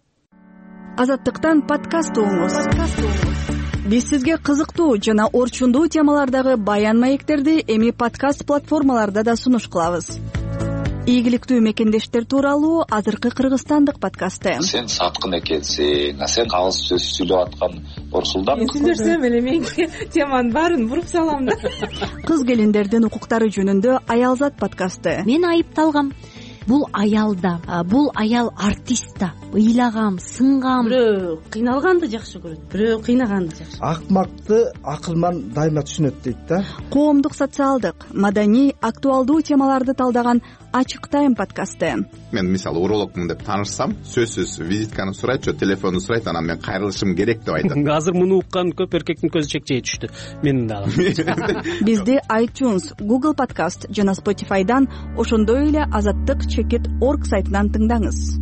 Азаттыктан подкаст угуңуз. Биз сизге кызыктуу жана орчундуу темалардагы баян маектерди эми подкаст платформаларда да сунуш кылабыз. Ийгиликтүү мекендештер тууралуу азыркы кыргызстандык подкасты. Сен саткын экенсиң, сен кагыз сөз сүйлөп аткан Орсулдан. Мен сүйлөсөм эле мен теманын баарын буруп салам да. Кыз келиндердин укуктары жөнүндө Аялзат подкасты. Мен айыпталгам. Бул аялда, бул аял артистта. Ыйлагам, сынгам. Бирөө кыйналганды жакшы көрөт, бирөө кыйнаганды жакшы. Акмакты акылман дайыма түшүнөт дейт да. Коомдук, социалдык, маданий, актуалдуу темаларды талдаган ачык тайм подкасты. Мен мисалы урологмун деп таанышсам, сөзсүз визитканы сурайт, же телефонду сурайт, анан мен кайрылышым керек деп айтат. Азыр муну уккан көп эркектин көзү чекчей түштү. Менин дагы. Бизди iTunes, Google Podcast жана Spotify'дан, ошондой эле азаттык чекит орг сайтынан тыңдаңыз.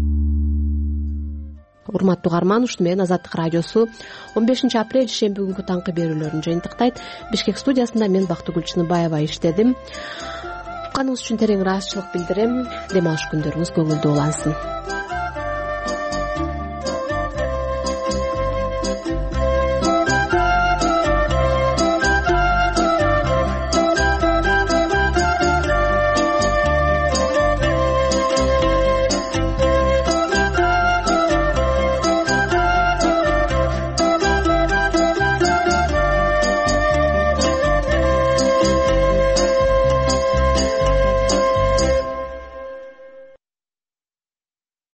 Урматтуу угарман, ушуну менен Азаттык радиосу он бешинчи апрель шемби күнкү таңкы берүүлөрүн жыйынтыктайт. Бишкек студиясында мен Бактыгүл Чыныбаева иштедим. Укканыңыз үчүн терең ыраазычылык билдирем. Дем алыш күндөрүңүз көңүлдүү улансын.